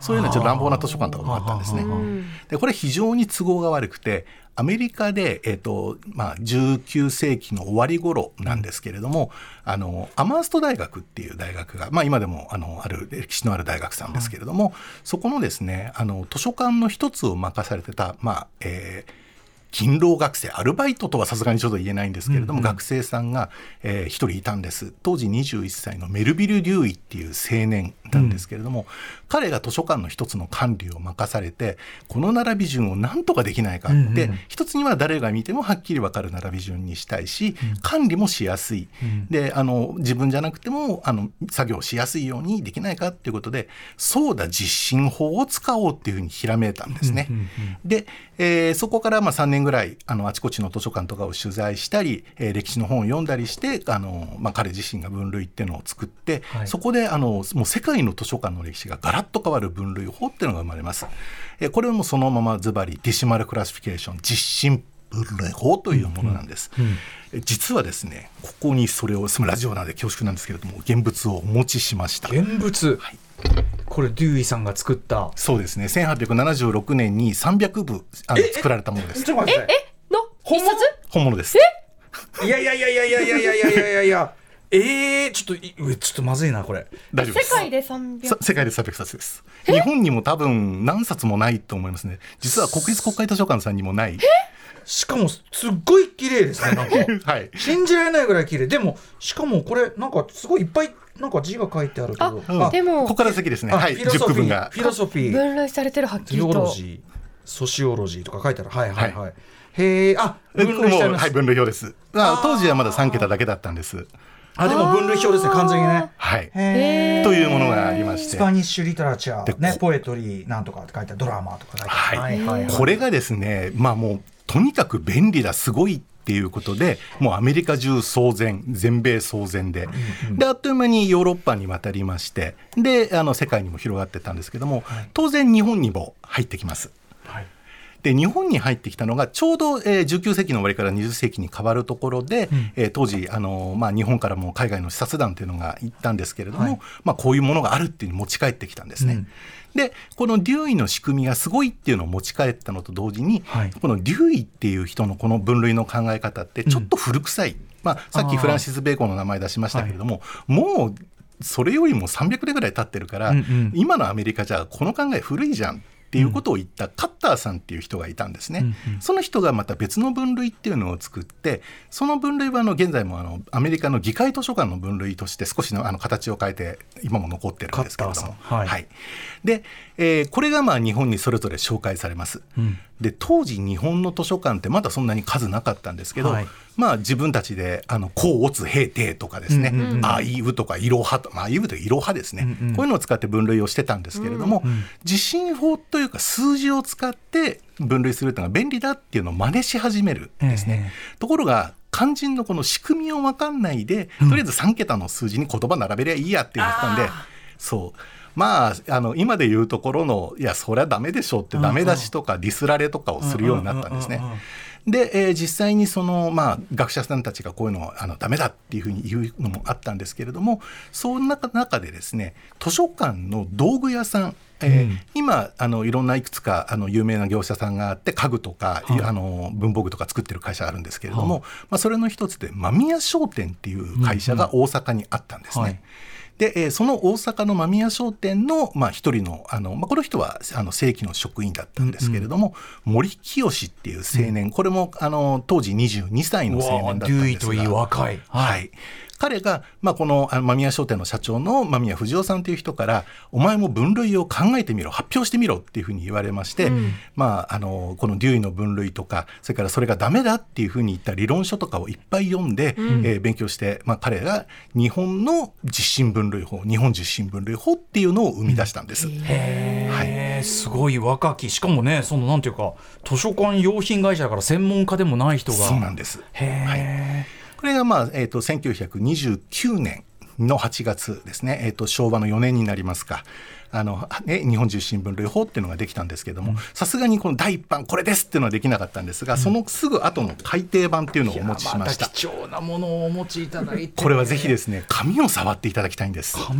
そういうようなちょっと乱暴な図書館とかもあったんですね。でこれ非常に都合が悪くて、アメリカで、えーとまあ、じゅうきゅうせいきの終わり頃なんですけれども、うん、あのアマースト大学っていう大学が、まあ、今でもあのある歴史のある大学さんですけれども、はい、そこのですねあの図書館の一つを任されてた、まあえー勤労学生、アルバイトとはさすがにちょっと言えないんですけれども、うんうん、学生さんが、えー、一人いたんです。当時にじゅういっさいのメルビル・デューイっていう青年なんですけれども、うん、彼が図書館の一つの管理を任されて、この並び順を何とかできないかって、うんうん、一つには誰が見てもはっきり分かる並び順にしたいし、うん、管理もしやすい、うん、であの自分じゃなくてもあの作業しやすいようにできないかっていうことで、そうだ実進法を使おうっていうふうにひらめいたんですね。うんうんうん、で、えー、そこからまあさんねんぐらいあのあちこちの図書館とかを取材したり、えー、歴史の本を読んだりしてあの、まあ、彼自身が分類っていうのを作って、はい、そこであのもう世界の図書館の歴史がガラッと変わる分類法っていうのが生まれます。えー、これもそのままズバリディシマルクラシフィケーション実進分類法というものなんです。うんうんうん、実はですねここにそれをラジオなんで恐縮なんですけれども現物をお持ちしました。 現物、はい、これデューイさんが作った。 そうですね、せんはっぴゃくななじゅうろくねんにさんびゃくぶあの作られたものです。 ええの本物本物です。 えいやいやいやいやいやいやいやいやいやいやえー、ちょっとちょっとまずいなこれ。 大丈夫です。 世界でさんびゃく世界でさんびゃくさつです。日本にも多分何冊もないと思いますね。実は国立国会図書館さんにもない。 しかもすっごい綺麗ですねなんか、 はい、 信じられないぐらい綺麗。でもしかもこれなんかすごいいっぱいなんか字が書いてあるけど、 あ、でもここから先ですね。はい、 フィロソフィー、 じゅっくぶんがフィロソフィー分類されてるはっきりと。 フィオロジー、ソシオロジーとか書いてある。はいはいはい。へえ、あ、分類してあります。 はい、分類表です。あ、当時はまださんけただけだったんです。 あ、でも分類表ですね完全にね。 はい。へーというものがありまして、 スパニッシュリタラチャーね、ポエトリーなんとかって書いてある、ドラマとか書いてある。 はいはいはいはい、これがですね、まあもうとにかく便利だすごいっていうことで、もうアメリカ中騒然、全米騒然で、うんうん、であっという間にヨーロッパに渡りまして、であの世界にも広がってたんですけども、はい、当然日本にも入ってきます。はい、で日本に入ってきたのがちょうど、えー、じゅうきゅうせいきの終わりからにじゅっせいきに変わるところで、うんえー、当時あの、まあ、日本からも海外の視察団というのが行ったんですけれども、はいまあ、こういうものがあるっていうのを持ち帰ってきたんですね。うんでこのデューイの仕組みがすごいっていうのを持ち帰ったのと同時に、はい、このデューイっていう人のこの分類の考え方ってちょっと古臭い、うんまあ、さっきフランシス・ベーコンの名前出しましたけれども、もうそれよりもさんびゃくねんぐらい経ってるから、うんうん、今のアメリカじゃこの考え古いじゃんっていうことを言ったカッターさんっていう人がいたんですね。うんうん、その人がまた別の分類っていうのを作って、その分類はあの現在もあのアメリカの議会図書館の分類として少しのあの形を変えて今も残ってるんですけれども、はいはい、で、えー、これがまあ日本にそれぞれ紹介されます。うん、で当時日本の図書館ってまだそんなに数なかったんですけど、はいまあ、自分たちであの甲乙丙丁とかですね、うんうんうん、あいうとかいろはと、まあ、あいうといろはですね、うんうん、こういうのを使って分類をしてたんですけれども、うんうん、実進法というか数字を使って分類するというのが便利だっていうのを真似し始めるんですね。えー、ところが肝心のこの仕組みを分かんないで、とりあえずさんけたの数字に言葉並べりゃいいやって言ってたんで、そうまあ、あの今で言うところのいやそりゃダメでしょってダメ出しとかディスられとかをするようになったんですね。で、えー、実際にその、まあ、学者さんたちがこういうのをあのダメだっていうふうに言うのもあったんですけれども、その中、中でですね図書館の道具屋さん、えーうん、今あのいろんないくつかあの有名な業者さんがあって家具とか、はい、あの文房具とか作ってる会社があるんですけれども、はいまあ、それの一つで間宮商店っていう会社が大阪にあったんですね。うんうんはいでえー、その大阪の間宮商店の、まあ、一人の、あの、まあ、この人はあの正規の職員だったんですけれども、うんうん、森清っていう青年、これもあの当時にじゅうにさいの青年だったんですが、 デューイといい若い、 はい、彼が、まあ、この間宮商店の社長の間宮藤夫さんという人から、お前も分類を考えてみろ、発表してみろっていうふうに言われまして、うんまあ、あのこのデューイの分類とか、それからそれがダメだっていうふうに言った理論書とかをいっぱい読んで、うんえー、勉強して、まあ、彼が日本の実進分類法、日本実進分類法っていうのを生み出したんです。うん、 へー、はい、すごい若き、しかもね、そのなんていうか図書館用品会社だから専門家でもない人が。 そうなんです。 へー、 はいこれが、まあえー、とせんきゅうひゃくにじゅうきゅうねんのはちがつですね、えー、と昭和のよねんになりますか、あの、ね、日本実進分類法っていうのができたんですけども、さすがにこのだいいっばんこれですっていうのはできなかったんですが、うん、そのすぐ後の改訂版っていうのをお持ちしました。 貴重なものをお持ちいただいて、 これはぜひですね紙を触っていただきたいんです。 紙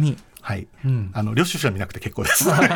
はい、うん、あの領収書は見なくて結構です。 はい、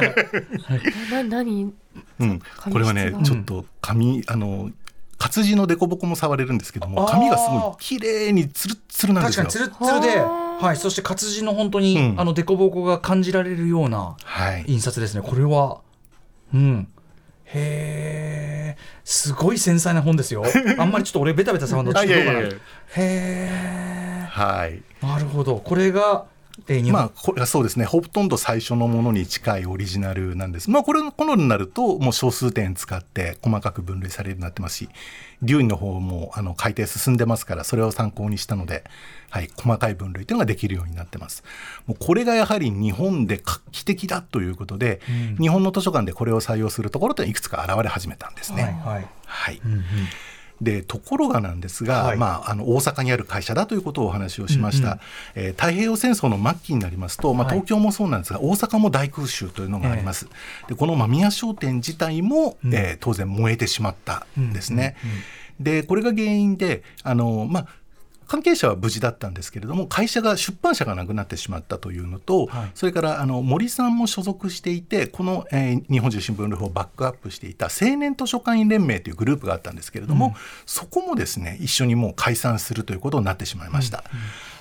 な何、 うん、これはねちょっと紙あの活字のデコボコも触れるんですけども、紙がすごい綺麗にツルッツルなんですよ。 確かにツルッツルで、はい、そして活字の本当に、うん、あのデコボコが感じられるような印刷ですね、はい、これは、うん、へー、すごい繊細な本ですよ。あんまりちょっと俺ベタベタ触るのちょっとどうかな。へー、 はい、 なるほど。これがえー、 まあ、これはそうですね、ほとんど最初のものに近いオリジナルなんです。まあ、これこのになるともう小数点使って細かく分類されるようになってますし、デューインの方もあの改訂進んでますから、それを参考にしたので、はい、細かい分類というのができるようになってます。もうこれがやはり日本で画期的だということで、うん、日本の図書館でこれを採用するところというのはいくつか現れ始めたんですね。はいはいはい、うんうん、でところがなんですが、はい、まあ、あの大阪にある会社だということをお話をしました、うんうん、えー、太平洋戦争の末期になりますと、まあ、東京もそうなんですが、はい、大阪も大空襲というのがあります、えー、でこの間宮商店自体も、うん、えー、当然燃えてしまったんですね、うんうんうん、でこれが原因であの、まあ関係者は無事だったんですけれども、会社が出版社がなくなってしまったというのと、はい、それからあの森さんも所属していて、この、えー、日本重心分類法をバックアップしていた青年図書館員連盟というグループがあったんですけれども、うん、そこもですね一緒にもう解散するということになってしまいました、うんうん、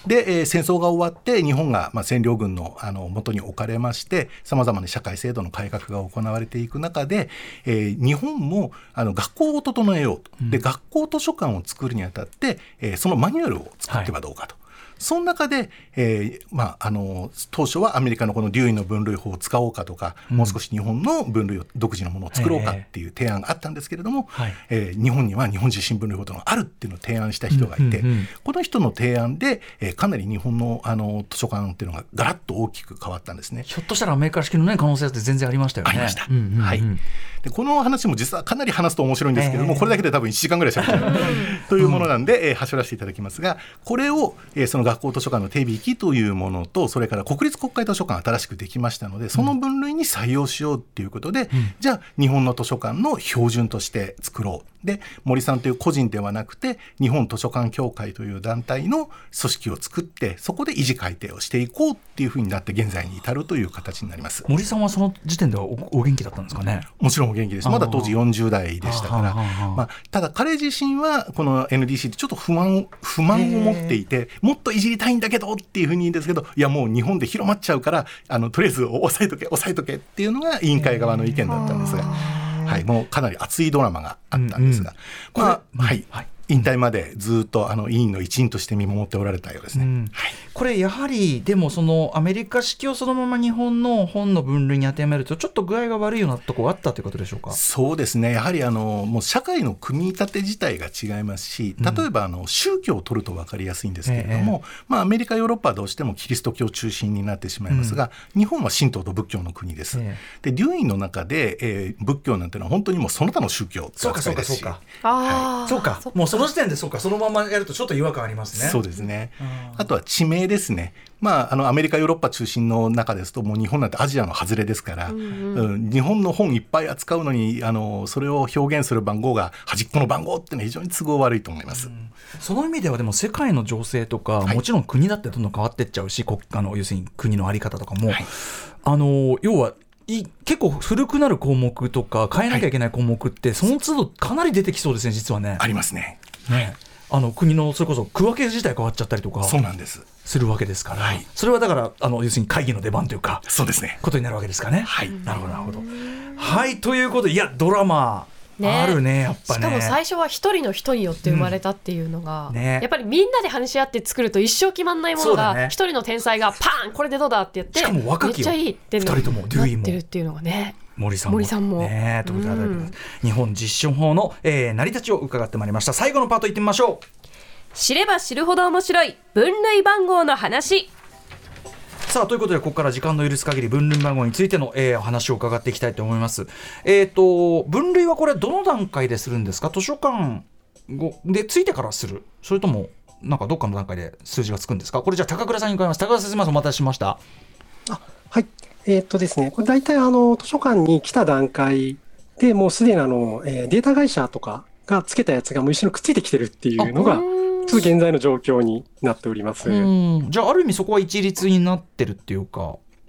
で、えー、戦争が終わって日本が、まあ、占領軍の、あの元に置かれましてさまざまな社会制度の改革が行われていく中で、えー、日本もあの学校を整えようと、うん、で学校図書館を作るにあたって、えー、そのマニュアルを作ってはどうかと、はい、その中で、えーまあ、あの当初はアメリカのこのデューイの分類法を使おうかとか、うん、もう少し日本の分類を独自のものを作ろうかっていう提案があったんですけれども、はい、えー、日本には日本重心分類法というのがあるっていうのを提案した人がいて、うんうんうん、この人の提案で、えー、かなり日本 の, あの図書館っていうのがガラッと大きく変わったんですね。 ひょっとしたらアメリカ式の、ね、可能性って全然ありましたよね。 ありました、 うんうんうん、 はい、でこの話も実はかなり話すと面白いんですけども、えー、これだけで多分いちじかんぐらいしゃべっちゃうというものなんで、えー、走らせていただきますが、これを、えー、その学校図書館の手引きというものと、それから国立国会図書館新しくできましたので、その分類に採用しようということで、うん、じゃあ日本の図書館の標準として作ろう。で森さんという個人ではなくて日本図書館協会という団体の組織を作って、そこで維持改訂をしていこうっていうふうになって現在に至るという形になります。 森さんはその時点では お, お元気だったんですかね。 もちろんお元気です。まだ当時よんじゅう代でしたから、まあ、ただ彼自身はこの エヌディーシー でちょっと不満不満を持っていて、もっといじりたいんだけどっていうふうに言うんですけど、いやもう日本で広まっちゃうからあのとりあえず押さえとけ押さえとけっていうのが委員会側の意見だったんですが、はい、もうかなり熱いドラマがあったんですが、うんうん、まあはい、はい、引退までずっとあの委員の一員として見守っておられたようですね、うん、はい、 これやはりでもそのアメリカ式をそのまま日本の本の分類に当てはめるとちょっと具合が悪いようなところがあったということでしょうか。 そうですね、やはりあのもう社会の組み立て自体が違いますし、例えばあの宗教を取ると分かりやすいんですけれども、ええ、まあ、アメリカヨーロッパはどうしてもキリスト教中心になってしまいますが、うん、日本は神道と仏教の国です、ええ、でデューインの中で、えー、仏教なんていうのは本当にもうその他の宗教って扱いですし、 そうかそうかそうか、はい、そうかもうその時点でそうか、そのままやるとちょっと違和感ありますね。 そうですね、あとは地名ですね。まあ、あのアメリカヨーロッパ中心の中ですともう日本なんてアジアの外れですから、うんうんうん、日本の本いっぱい扱うのにあのそれを表現する番号が端っこの番号っていうのは非常に都合悪いと思います、うん、 その意味ではでも世界の情勢とか、はい、もちろん国だってどんどん変わっていっちゃうし、国家の要するに国の在り方とかも、はい、あの要はい結構古くなる項目とか変えなきゃいけない項目って、はい、その都度かなり出てきそうですね実はね。 ありますね。 ね、あの国のそれこそ区分け自体変わっちゃったりとかそうなんですするわけですから、 はい、 それはだからあの要するに会議の出番というかそうですねことになるわけですかね。 はい、 なるほどなるほど。はいということで、いやドラマね、あるねやっぱね。 しかも最初は一人の人によって生まれたっていうのが、うんね、やっぱりみんなで話し合って作ると一生決まんないものが一人の天才がパーンこれでどうだって言って、 しかも若きよめっちゃいいってふたりともデューインもなってるっていうのがね、 森さんも森さんもねということで、うん、日本実証法の、えー、成り立ちを伺ってまいりました。最後のパートいってみましょう。 知れば知るほど面白い分類番号の話。 さあということで、ここから時間の許す限り分類番号についての、えー、話を伺っていきたいと思います。えーと分類はこれどの段階でするんですか。図書館でついてからする、それともなんかどっかの段階で数字がつくんですか。これじゃあ高倉さんに伺います。高倉さん、すみませんお待たせしました。 あはい、えー、っとですねこれ大体あの図書館に来た段階でもうすでにあの、えー、データ会社とかがつけたやつがもう一緒にくっついてきてるっていうのがちょっと現在の状況になっております。 うん、じゃあある意味そこは一律になってるっていうか。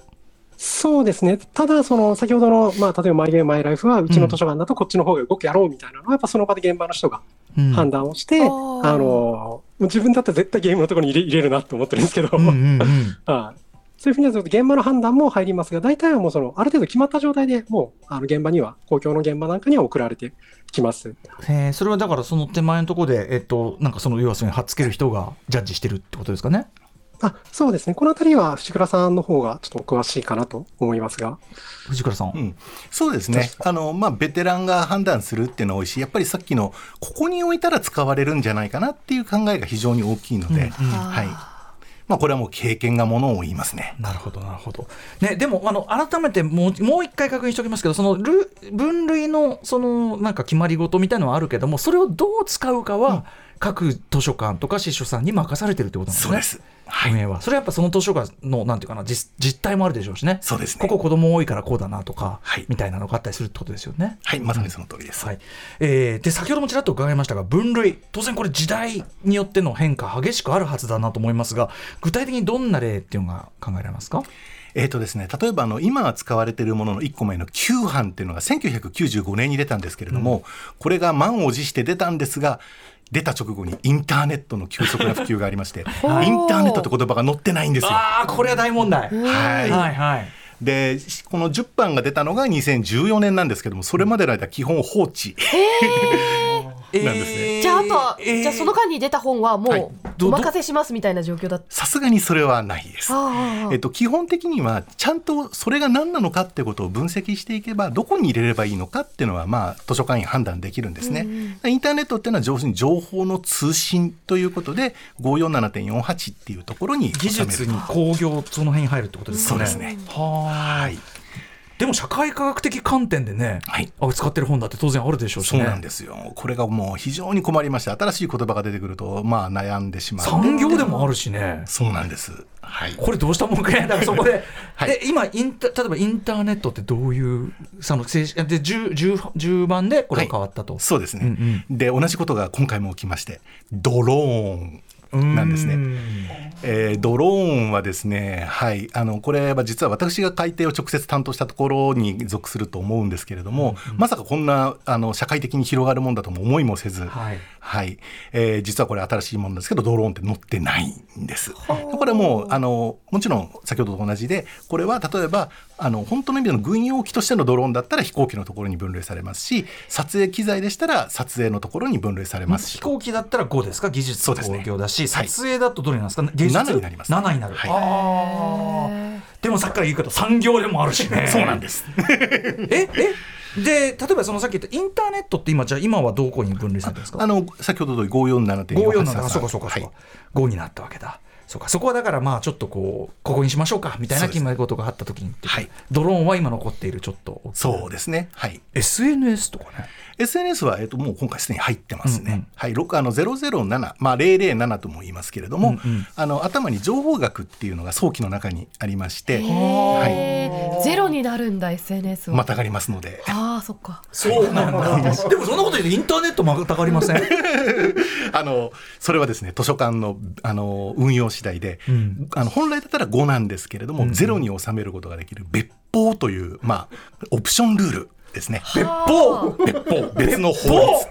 そうですね。ただ、その、先ほどの、まあ、例えばマイゲームマイライフは、うちの図書館だとこっちの方が動くやろうみたいなのは、やっぱその場で現場の人が判断をして、うん、あの、自分だったら絶対ゲームのところに入れ、入れるなと思ってるんですけど、うんうんうんあそういうふうには現場の判断も入りますが、大体はもうその、ある程度決まった状態でもう、あの、現場には、公共の現場なんかには送られてきます。 へそれはだからその手前のところで、えっと、なんかその、要はその、貼っつける人がジャッジしてるってことですかね。 あそうですね、このあたりは藤倉さんの方がちょっと詳しいかなと思いますが。 藤倉さん、 うん、そうですね、あの、まあ、ベテランが判断するっていうのは多いし、やっぱりさっきの、ここに置いたら使われるんじゃないかなっていう考えが非常に大きいので、うんうんはいまあ、これはもう経験がものを言いますね。 なるほどなるほど、ね、でもあの改めてもう、もう一回確認しておきますけど、そのル分類のそのなんか決まり事みたいなのはあるけども、それをどう使うかは、うん各図書館とか司書さんに任されてるってことなんですね。 そうです、はい、 運営はそれはやっぱその図書館のなんていうかな 実, 実態もあるでしょうしね。 そうですね。 ここ子供多いからこうだなとか、 はい、 みたいなのがあったりするってことですよね。 はい、まさにその通りです、 はいえー、で先ほどもちらっと伺いましたが、分類当然これ時代によっての変化激しくあるはずだなと思いますが、具体的にどんな例っていうのが考えられますか。 えーとですね、例えばあの今使われているもののいっこまえのきゅう版っていうのがせんきゅうひゃくきゅうじゅうごねんに出たんですけれども、うん、これが満を持して出たんですが、出た直後にインターネットの急速な普及がありましてインターネットって言葉が載ってないんですよ。 あーこれは大問題、 はいはいはいでこのじゅっばんが出たのがにせんじゅうよねんなんですけども、それまでの間基本放置なんですね。 じゃああとは、えー、じゃあその間に出た本はもうお任せしますみたいな状況だった。 さすがにそれはないです。えっと、基本的にはちゃんとそれが何なのかってことを分析していけば、どこに入れればいいのかっていうのは、まあ、図書館員判断できるんですね、うん、インターネットっていうのは上手に情報の通信ということで ごひゃくよんじゅうななてんよんはち っていうところに技術に工業その辺に入るってことですかね。 そうですね。 はいでも社会科学的観点でね、はい、使ってる本だって当然あるでしょうしね。 そうなんですよ。これがもう非常に困りまして、新しい言葉が出てくるとまあ悩んでしまう。 産業でもあるしね。 そうなんです、はい、 これどうしたもんかね。だからそこで、はい、で今インタ例えばインターネットってどういうそので 10, 10, じゅうばんでこれが変わったと、はい、 そうですね、うんうん、で同じことが今回も起きまして、ドローンなんですね。えー、ドローンはですね、はい、あのこれは実は私が改訂を直接担当したところに属すると思うんですけれども、うんうん、まさかこんなあの社会的に広がるもんだとも思いもせず、はいはいえー、実はこれ新しいものですけど、ドローンって載ってないんです。これはもうあのもちろん先ほどと同じで、これは例えばあの本当の意味での軍用機としてのドローンだったら飛行機のところに分類されますし、撮影機材でしたら撮影のところに分類されますし、 飛行機だったらごですか、技術工業だし、ね、撮影だとどれなんですか、はい、芸術ななになります、ね、 ななになる、はい、あでもさっきから言うけど産業でもあるしね。 そうなんですええで例えばそのさっき言ったインターネットって今じゃあ今はどこに分類されてるんですか。 あの先ほどとごひゃくよんじゅうななてんよんはちごひゃくよんじゅうななそうかそうかそうか、はい、ごになったわけだ。そうか、そこはだからまあちょっとこうここにしましょうかみたいな決まり事があった時に、はい、ドローンは今残っているちょっとそうですね、はい、 エスエヌエス とかね。 エスエヌエス は、えー、ともう今回すでに入ってますね、うんうんはい、あのゼロゼロなな、まあ、ゼロゼロななとも言いますけれども、うんうん、あの頭に情報学っていうのが早期の中にありまして、 はい、ゼロになるんだ エスエヌエス はまたがりますので。 ああそっか、 そうなんだでもそんなこと言ってインターネットまたがりませんあのそれはですね図書館 の, あの運用次第で、うん、あの本来だったらごなんですけれども、うんうん、ゼロに収めることができる別法という、まあ、オプションルールですね。 別法別法別の法律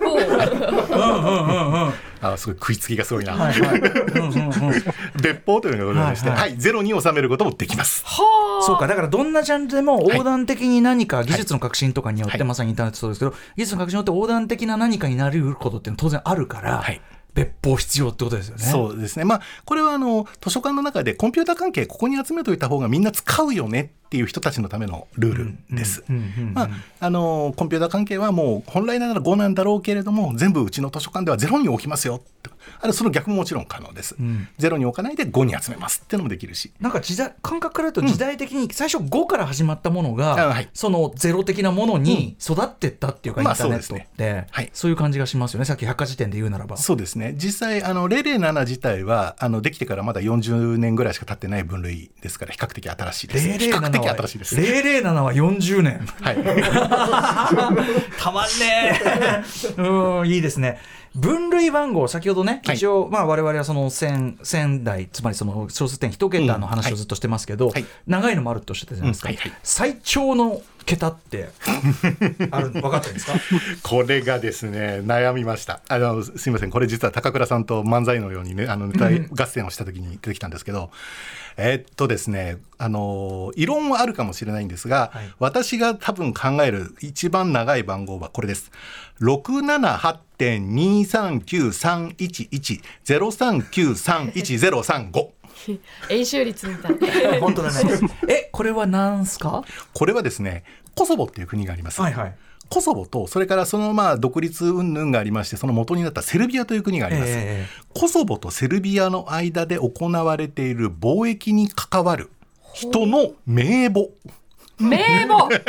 あすごい食いつきがすごいな、はいはいうんうんうん、別法というのがございまして、はいはいはい、ゼロに収めることもできます。 はそうか、だからどんなジャンルでも横断的に何か技術の革新とかによって、はい、まさにインターネットそうですけど、技術の革新によって横断的な何かになりうることっていうのは当然あるから、はい別法必要ってことですよね。 そうですね、まあ、これはあの図書館の中でコンピューター関係ここに集めといた方がみんな使うよねっていう人たちのためのルールです。コンピューター関係はもう本来ならごなんだろうけれども全部うちの図書館ではゼロに置きますよ、あれその逆ももちろん可能です、うん、ゼロに置かないでごに集めますっていうのもできるし、 なんか時代感覚から言うと時代的に最初ごから始まったものが、うんはい、そのゼロ的なものに育っていったっていうか、うん、インターネットって、まあ そうですねはい、そういう感じがしますよね。さっき百科事典で言うならばそうですね。実際あのゼロゼロなな自体はあのできてからまだよんじゅうねんぐらいしか経ってない分類ですから比較的新しいです。比較的新しいです。 ゼロゼロななはよんじゅうねん、はい、たまんねうんいいですね。 分類番号先ほどね、 はい、 一応まあ我々はその千台つまりその小数点一桁の話をずっとしてますけど、うんはい、長いのもあるとおっしゃってたじゃないですか、うんはいはい、最長の桁ってある分かってるんですか？ これがですね悩みました。あのすみません、これ実は高倉さんと漫才のようにねあのネタ合戦をした時に出てきたんですけど、えー、っとですねあの異論はあるかもしれないんですが、はい、私が多分考える一番長い番号はこれです。 ろくななはちてんにさんきゅうさんいちいち ゼロさんきゅうさんいちゼロさんご演習率みたい本当だねえこれは何すか？ これはですねコソボっていう国があります、 はいはい、 コソボとそれからそのまあ独立云々がありましてその元になったセルビアという国があります、えー、コソボとセルビアの間で行われている貿易に関わる人の名簿名簿名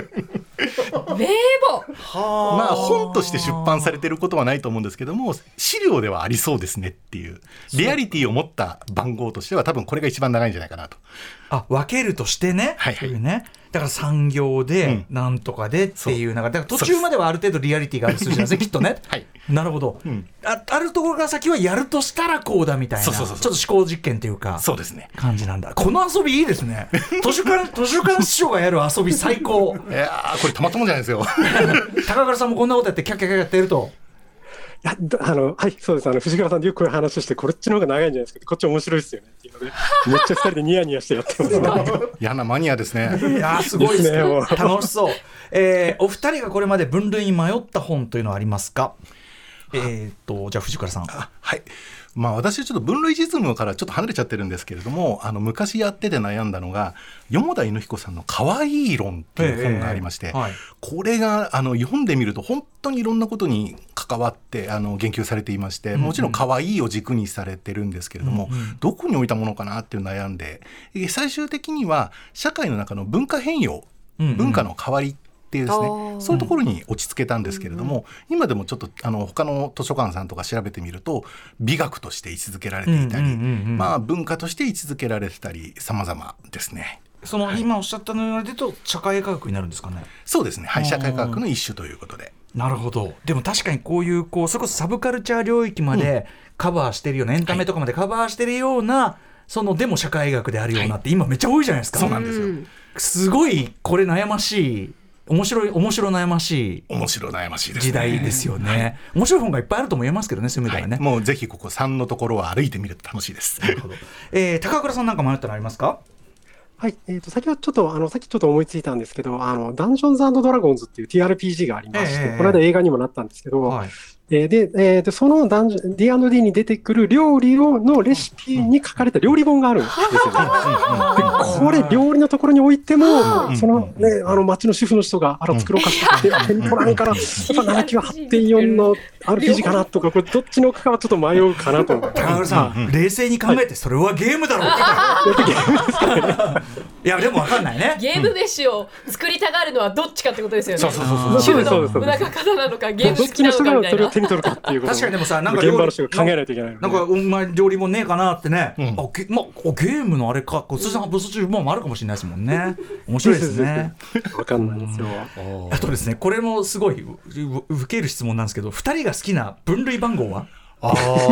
簿まあ本として出版されていることはないと思うんですけども資料ではありそうですねっていうリアリティを持った番号としては多分これが一番長いんじゃないかなと。 あ分けるとしてね、はいはい、ねだから産業でなんとかでっていう、うん、なんかだから途中まではある程度リアリティがある数字なんですねきっとね、はい、なるほど、うん、あ, あるところから先はやるとしたらこうだみたいなそうそうそうそうちょっと思考実験っていうかそうですね感じなんだ。この遊びいいですね図書館図書館師匠がやる遊び最高いやこれたまったもんじゃないですよ高倉さんもこんなことやってキャッキャッキャッやってるといやあのはいそうですあの藤倉さんでよくこういう話してこっちの方が長いんじゃないですかこっち面白いですよねっていうのでめっちゃふたりでニヤニヤしてやってますね嫌なマニアですねいやすごいですね楽しそう、えー、お二人がこれまで分類に迷った本というのはありますか？えー、とじゃあ藤倉さん。 あはいまあ、私はちょっと分類実務からちょっと離れちゃってるんですけれどもあの昔やってて悩んだのが四田犬彦さんのかわいい論っていう本がありまして、えーはい、これがあの読んでみると本当にいろんなことに関わってあの言及されていまして、うんうん、もちろんかわいいを軸にされてるんですけれども、うんうん、どこに置いたものかなっていう悩んで最終的には社会の中の文化変容、うんうん、文化の変わりっていうですね、そういうところに落ち着けたんですけれども、うんうん、今でもちょっとあの他の図書館さんとか調べてみると美学として位置づけられていたり、うんうんうんうんまあ、文化として位置づけられてたり様々ですね。 その今おっしゃったのでと社会科学になるんですかね？ そうですね、はい、社会科学の一種ということで。 なるほど。でも確かにこういうこうそれこそサブカルチャー領域までカバーしてるような、うん、エンタメとかまでカバーしてるような、はい、そのでも社会学であるようなって今めっちゃ多いじゃないですか。 そうなんですよ。 すごいこれ悩ましい面白い面白悩ましい面白悩ましいですね時代ですよね、はい、面白い本がいっぱいあると思いますけどねそういう意味ではね、 はい、もうぜひここさんのところは歩いてみると楽しいです。 なるほど、えー、高倉さんなんか迷ったのありますか？ はい、えー、と先ほどちょっとあのさっきちょっと思いついたんですけどあのダンジョンズ&ドラゴンズっていう ティーアールピージー がありまして、えー、この間映画にもなったんですけど、はいえーでえー、でそのダンジョン ディーアンドディー に出てくる料理をのレシピに書かれた料理本があるんですよね。でこれ料理のところに置いてもその、ね、あの町の主婦の人があら作ろうかって手に取らんからやっぱななきゅうはちてんよん の アールピージー かなとかこれどっちのかはちょっと迷うかなと思って高倉さん、うん、冷静に考えてそれはゲームだろうかいやでも分かんないねゲーム飯を作りたがるのはどっちかってことですよね。 そうそうそうそう主婦の宗像方なのかゲーム好きなのかみたいな手に取るかっていうこと確かにでもさなんか現場の人が考えないといけない、ね、 なんかお前料理もねえかなってね、うん、あゲ, まあ、ゲームのあれかこっちのブスチューブもあるかもしれないですもんね。面白いですね分かんないですよ。 あとですねこれもすごい受ける質問なんですけどふたりが好きな分類番号は？あ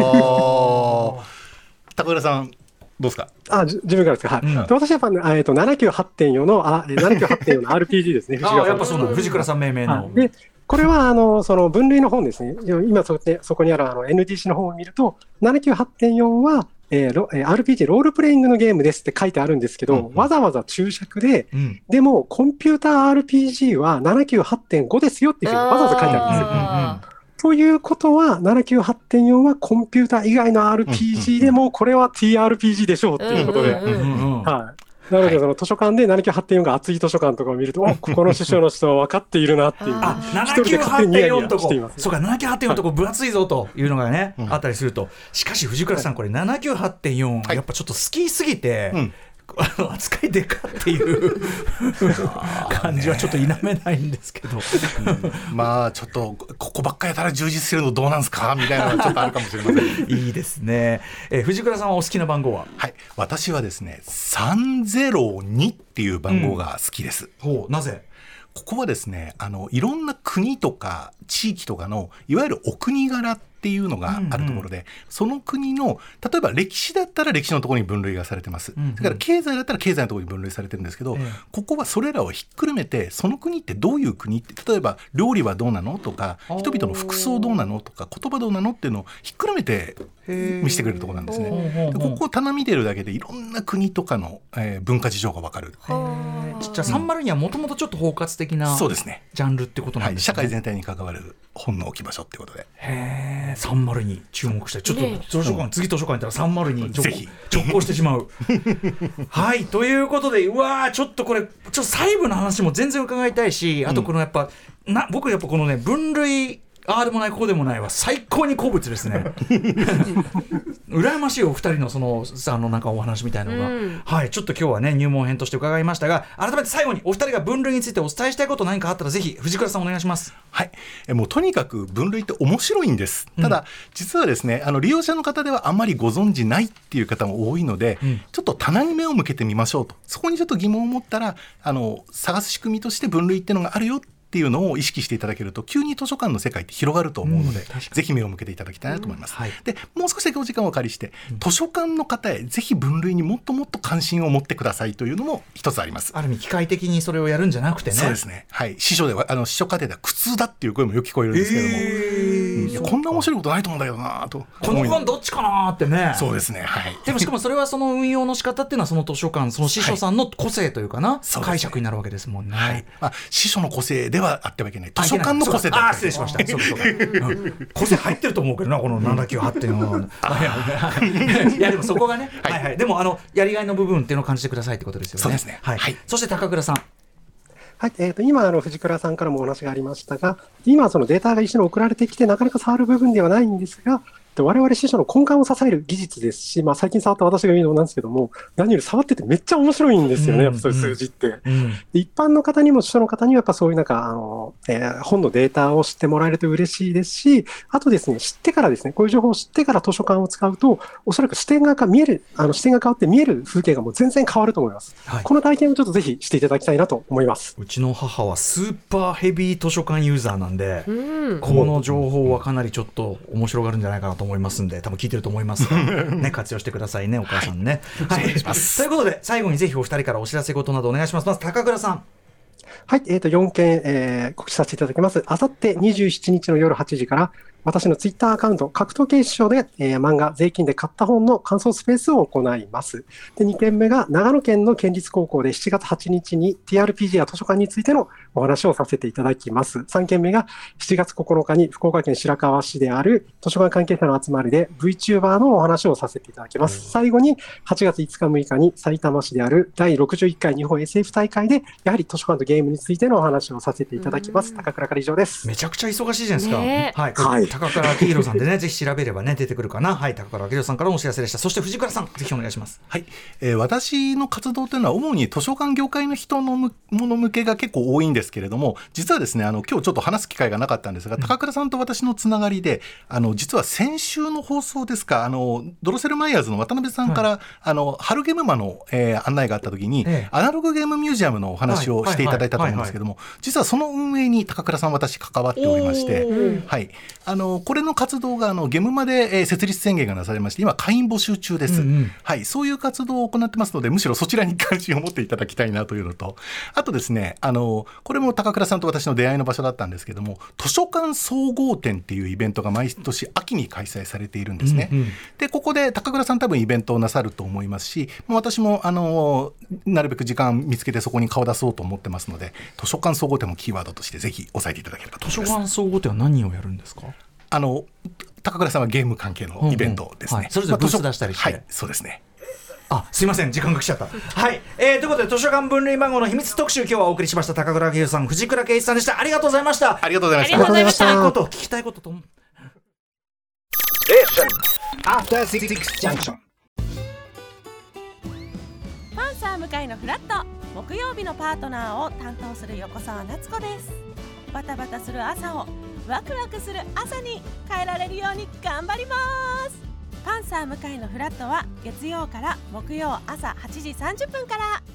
高倉さんどうですか？ あ自分からですか、はいうん、私はやっぱ、ねえー、とななきゅうはちてんよん のあななきゅうはちてんよん の アールピージー ですね。藤倉さんあやっぱそうなの藤倉さん命名の、 はい、でこれはあのその分類の本ですね。今 そ, そこにあるあの エヌディーシー の本を見ると ななきゅうはちてんよん は、えー、アールピージー ロールプレイングのゲームですって書いてあるんですけど、うんうん、わざわざ注釈で、うん、でもコンピューター アールピージー は ななきゅうはちてんご ですよっていうふうにわざわざ書いてあるんですよ。うんうんうんということは ななきゅうはちてんよん はコンピューター以外の アールピージー でもこれは ティーアールピージー でしょうっていうことで、はいなのでその図書館で ななきゅうはちてんよん が熱い図書館とかを見ると、おここの師匠の人は分かっているなっていうあななきゅうはちてんよん とこそうかななきゅうはちてんよん とこ分厚いぞというのがね、うん、あったりするとしかし藤倉さんこれ ななきゅうはちてんよん やっぱちょっと好きすぎて、うんあの扱いでかっていう感じはちょっと否めないんですけど、 うん、まあちょっとここばっかりやったら充実するのどうなんすかみたいなのがちょっとあるかもしれませんいいですね、えー、藤倉さんはお好きな番号は？ はい私はですねさんぜろにっていう番号が好きです、 うん、ほうなぜ？ ここはですねあのいろんな国とか地域とかのいわゆるお国柄っっていうのがあるところで、うんうん、その国の例えば歴史だったら歴史のところに分類がされてます、うんうん、それから経済だったら経済のところに分類されてるんですけど、ええ、ここはそれらをひっくるめてその国ってどういう国って、例えば料理はどうなのとか人々の服装どうなのとか言葉どうなのっていうのをひっくるめて見せてくれるところなんですね。でここを棚見てるだけでいろんな国とかの、えー、文化事情が分かる。 じゃあさんじゅうにはもともとちょっと包括的なジャンルってことなんですね。 はい、社会全体に関わる本の置き場所ってことで。 へー、さんじゅうに注目してちょっと図書館、ね、次図書館行ったらさんじゅうにぜひ直行してしまうはいということで、うわーちょっとこれちょっと細部の話も全然伺いたいし、あとこのやっぱ、うん、な僕やっぱこのね分類ああでもないこうでもないは最高に好物ですね羨ましいお二人のそのあのなんかお話みたいなのが、うん、はいちょっと今日はね入門編として伺いましたが、改めて最後にお二人が分類についてお伝えしたいこと何かあったらぜひ藤倉さんお願いします。 はい、えもうとにかく分類って面白いんです。ただ、うん、実はですねあの利用者の方ではあんまりご存じないっていう方も多いので、うん、ちょっと棚に目を向けてみましょうと、そこにちょっと疑問を持ったらあの探す仕組みとして分類っていうのがあるよっていうのを意識していただけると急に図書館の世界って広がると思うので、うん、ぜひ目を向けていただきたいなと思います、うんはい、でもう少しだけお時間をお借りして、うん、図書館の方へぜひ分類にもっともっと関心を持ってくださいというのも一つあります。 ある意味機械的にそれをやるんじゃなくてね。 そうですね、はい、司書ではあの司書課程では苦痛だっていう声もよく聞こえるんですけども、えーうん、いやこんな面白いことないと思うんだけどなと、 この本どっちかなってね。 そうですね、はい、 でもしかもそれはその運用の仕方っていうのはその図書館その司書さんの個性というかな、はい、解釈になるわけですもんね、はいまあ、司書の個性ではあってはいけない、図書館の個性だった。あ、失礼しました。そうそう、うん、個性入ってると思うけどな、このななきゅうはちっていうのは。いやでもそこがね、はいはいはい、でもあのやりがいの部分っていうのを感じてくださいってことですよね。 そうですね。 はい。はい、そして高倉さん。 はい、えーと、今あの藤倉さんからもお話がありましたが、今そのデータが一緒に送られてきてなかなか触る部分ではないんですが、我々司書の根幹を支える技術ですし、まあ、最近触った私が言うのなんですけども、何より触っててめっちゃ面白いんですよね、うん、やっぱそういう数字って、うん、一般の方にも司書の方にはやっぱそういうなんかあの、えー、本のデータを知ってもらえると嬉しいですし、あとですね、知ってからですね、こういう情報を知ってから図書館を使うと、おそらく視点が見える、あの視点が変わって見える風景がもう全然変わると思います、はい、この体験をちょっとぜひしていただきたいなと思います。 うちの母はスーパーヘビー図書館ユーザーなんで、うん、この情報はかなりちょっと面白がるんじゃないかなと思いますんで、多分聞いてると思いますが、ね、活用してくださいね、お母さんね。はい、はい、ということで最後にぜひお二人からお知らせ事などお願いします。まず高倉さん。 はい、えーと、よんけん、えー、告知させていただきます。あさってにじゅうしちにちの夜はちじから私のツイッターアカウント格闘警視庁で、えー、漫画税金で買った本の感想スペースを行います。でにけんめが長野県の県立高校でしちがつはちにちに ティーアールピージー や図書館についてのお話をさせていただきます。さんけんめがしちがつここのかに福岡県白河市である図書館関係者の集まりで VTuber のお話をさせていただきます。最後にはちがついつかむいかに埼玉市であるだいろくじゅういっかい日本 エスエフ 大会でやはり図書館とゲームについてのお話をさせていただきます。高倉から以上です。 めちゃくちゃ忙しいじゃないですか、 ね、 はい、はい、高倉明宏さんでねぜひ調べればね出てくるかな。はい、高倉明宏さんからのお知らせでした。そして藤倉さんぜひお願いします。 はい、えー、私の活動というのは主に図書館業界の人のもの向けが結構多いんですけれども、実はですねあの今日ちょっと話す機会がなかったんですが、うん、高倉さんと私のつながりであの実は先週の放送ですか、あのドロセルマイヤーズの渡辺さんから、はい、あの春ゲームマの、えー、案内があった時に、ええ、アナログゲームミュージアムのお話をしていただいたと思うんですけども、実はその運営に高倉さん私関わっておりまして、はい、あのこれの活動があのゲムマで、えー、設立宣言がなされまして今会員募集中です、うんうん、はい、そういう活動を行ってますのでむしろそちらに関心を持っていただきたいなというのと、あとですねあのこれも高倉さんと私の出会いの場所だったんですけども、図書館総合展っていうイベントが毎年秋に開催されているんですね、うんうん、でここで高倉さん多分イベントをなさると思いますし、私もあのなるべく時間見つけてそこに顔出そうと思ってますので、図書館総合展もキーワードとしてぜひ押さえていただければと思います。 図書館総合展は何をやるんですか？ あの高倉さんはゲーム関係のイベントですね、うんうん、はい、 それぞれブース出したりして、 はい、そうですね。 あ、すいません時間が来ちゃったはい、えー、ということで図書館分類番号の秘密特集今日はお送りしました。高倉明宏さん、藤倉圭一さんでした。ありがとうございました。 ありがとうございました。 ありがとうございました。 聞きたいこと聞きたいこととアフターシックスジャンクション。 パンサー向井のフラット木曜日のパートナーを担当する横澤夏子です。バタバタする朝をワクワクする朝に変えられるように頑張ります。パンサー向井のフラットは月曜から木曜朝はちじさんじゅっぷんから。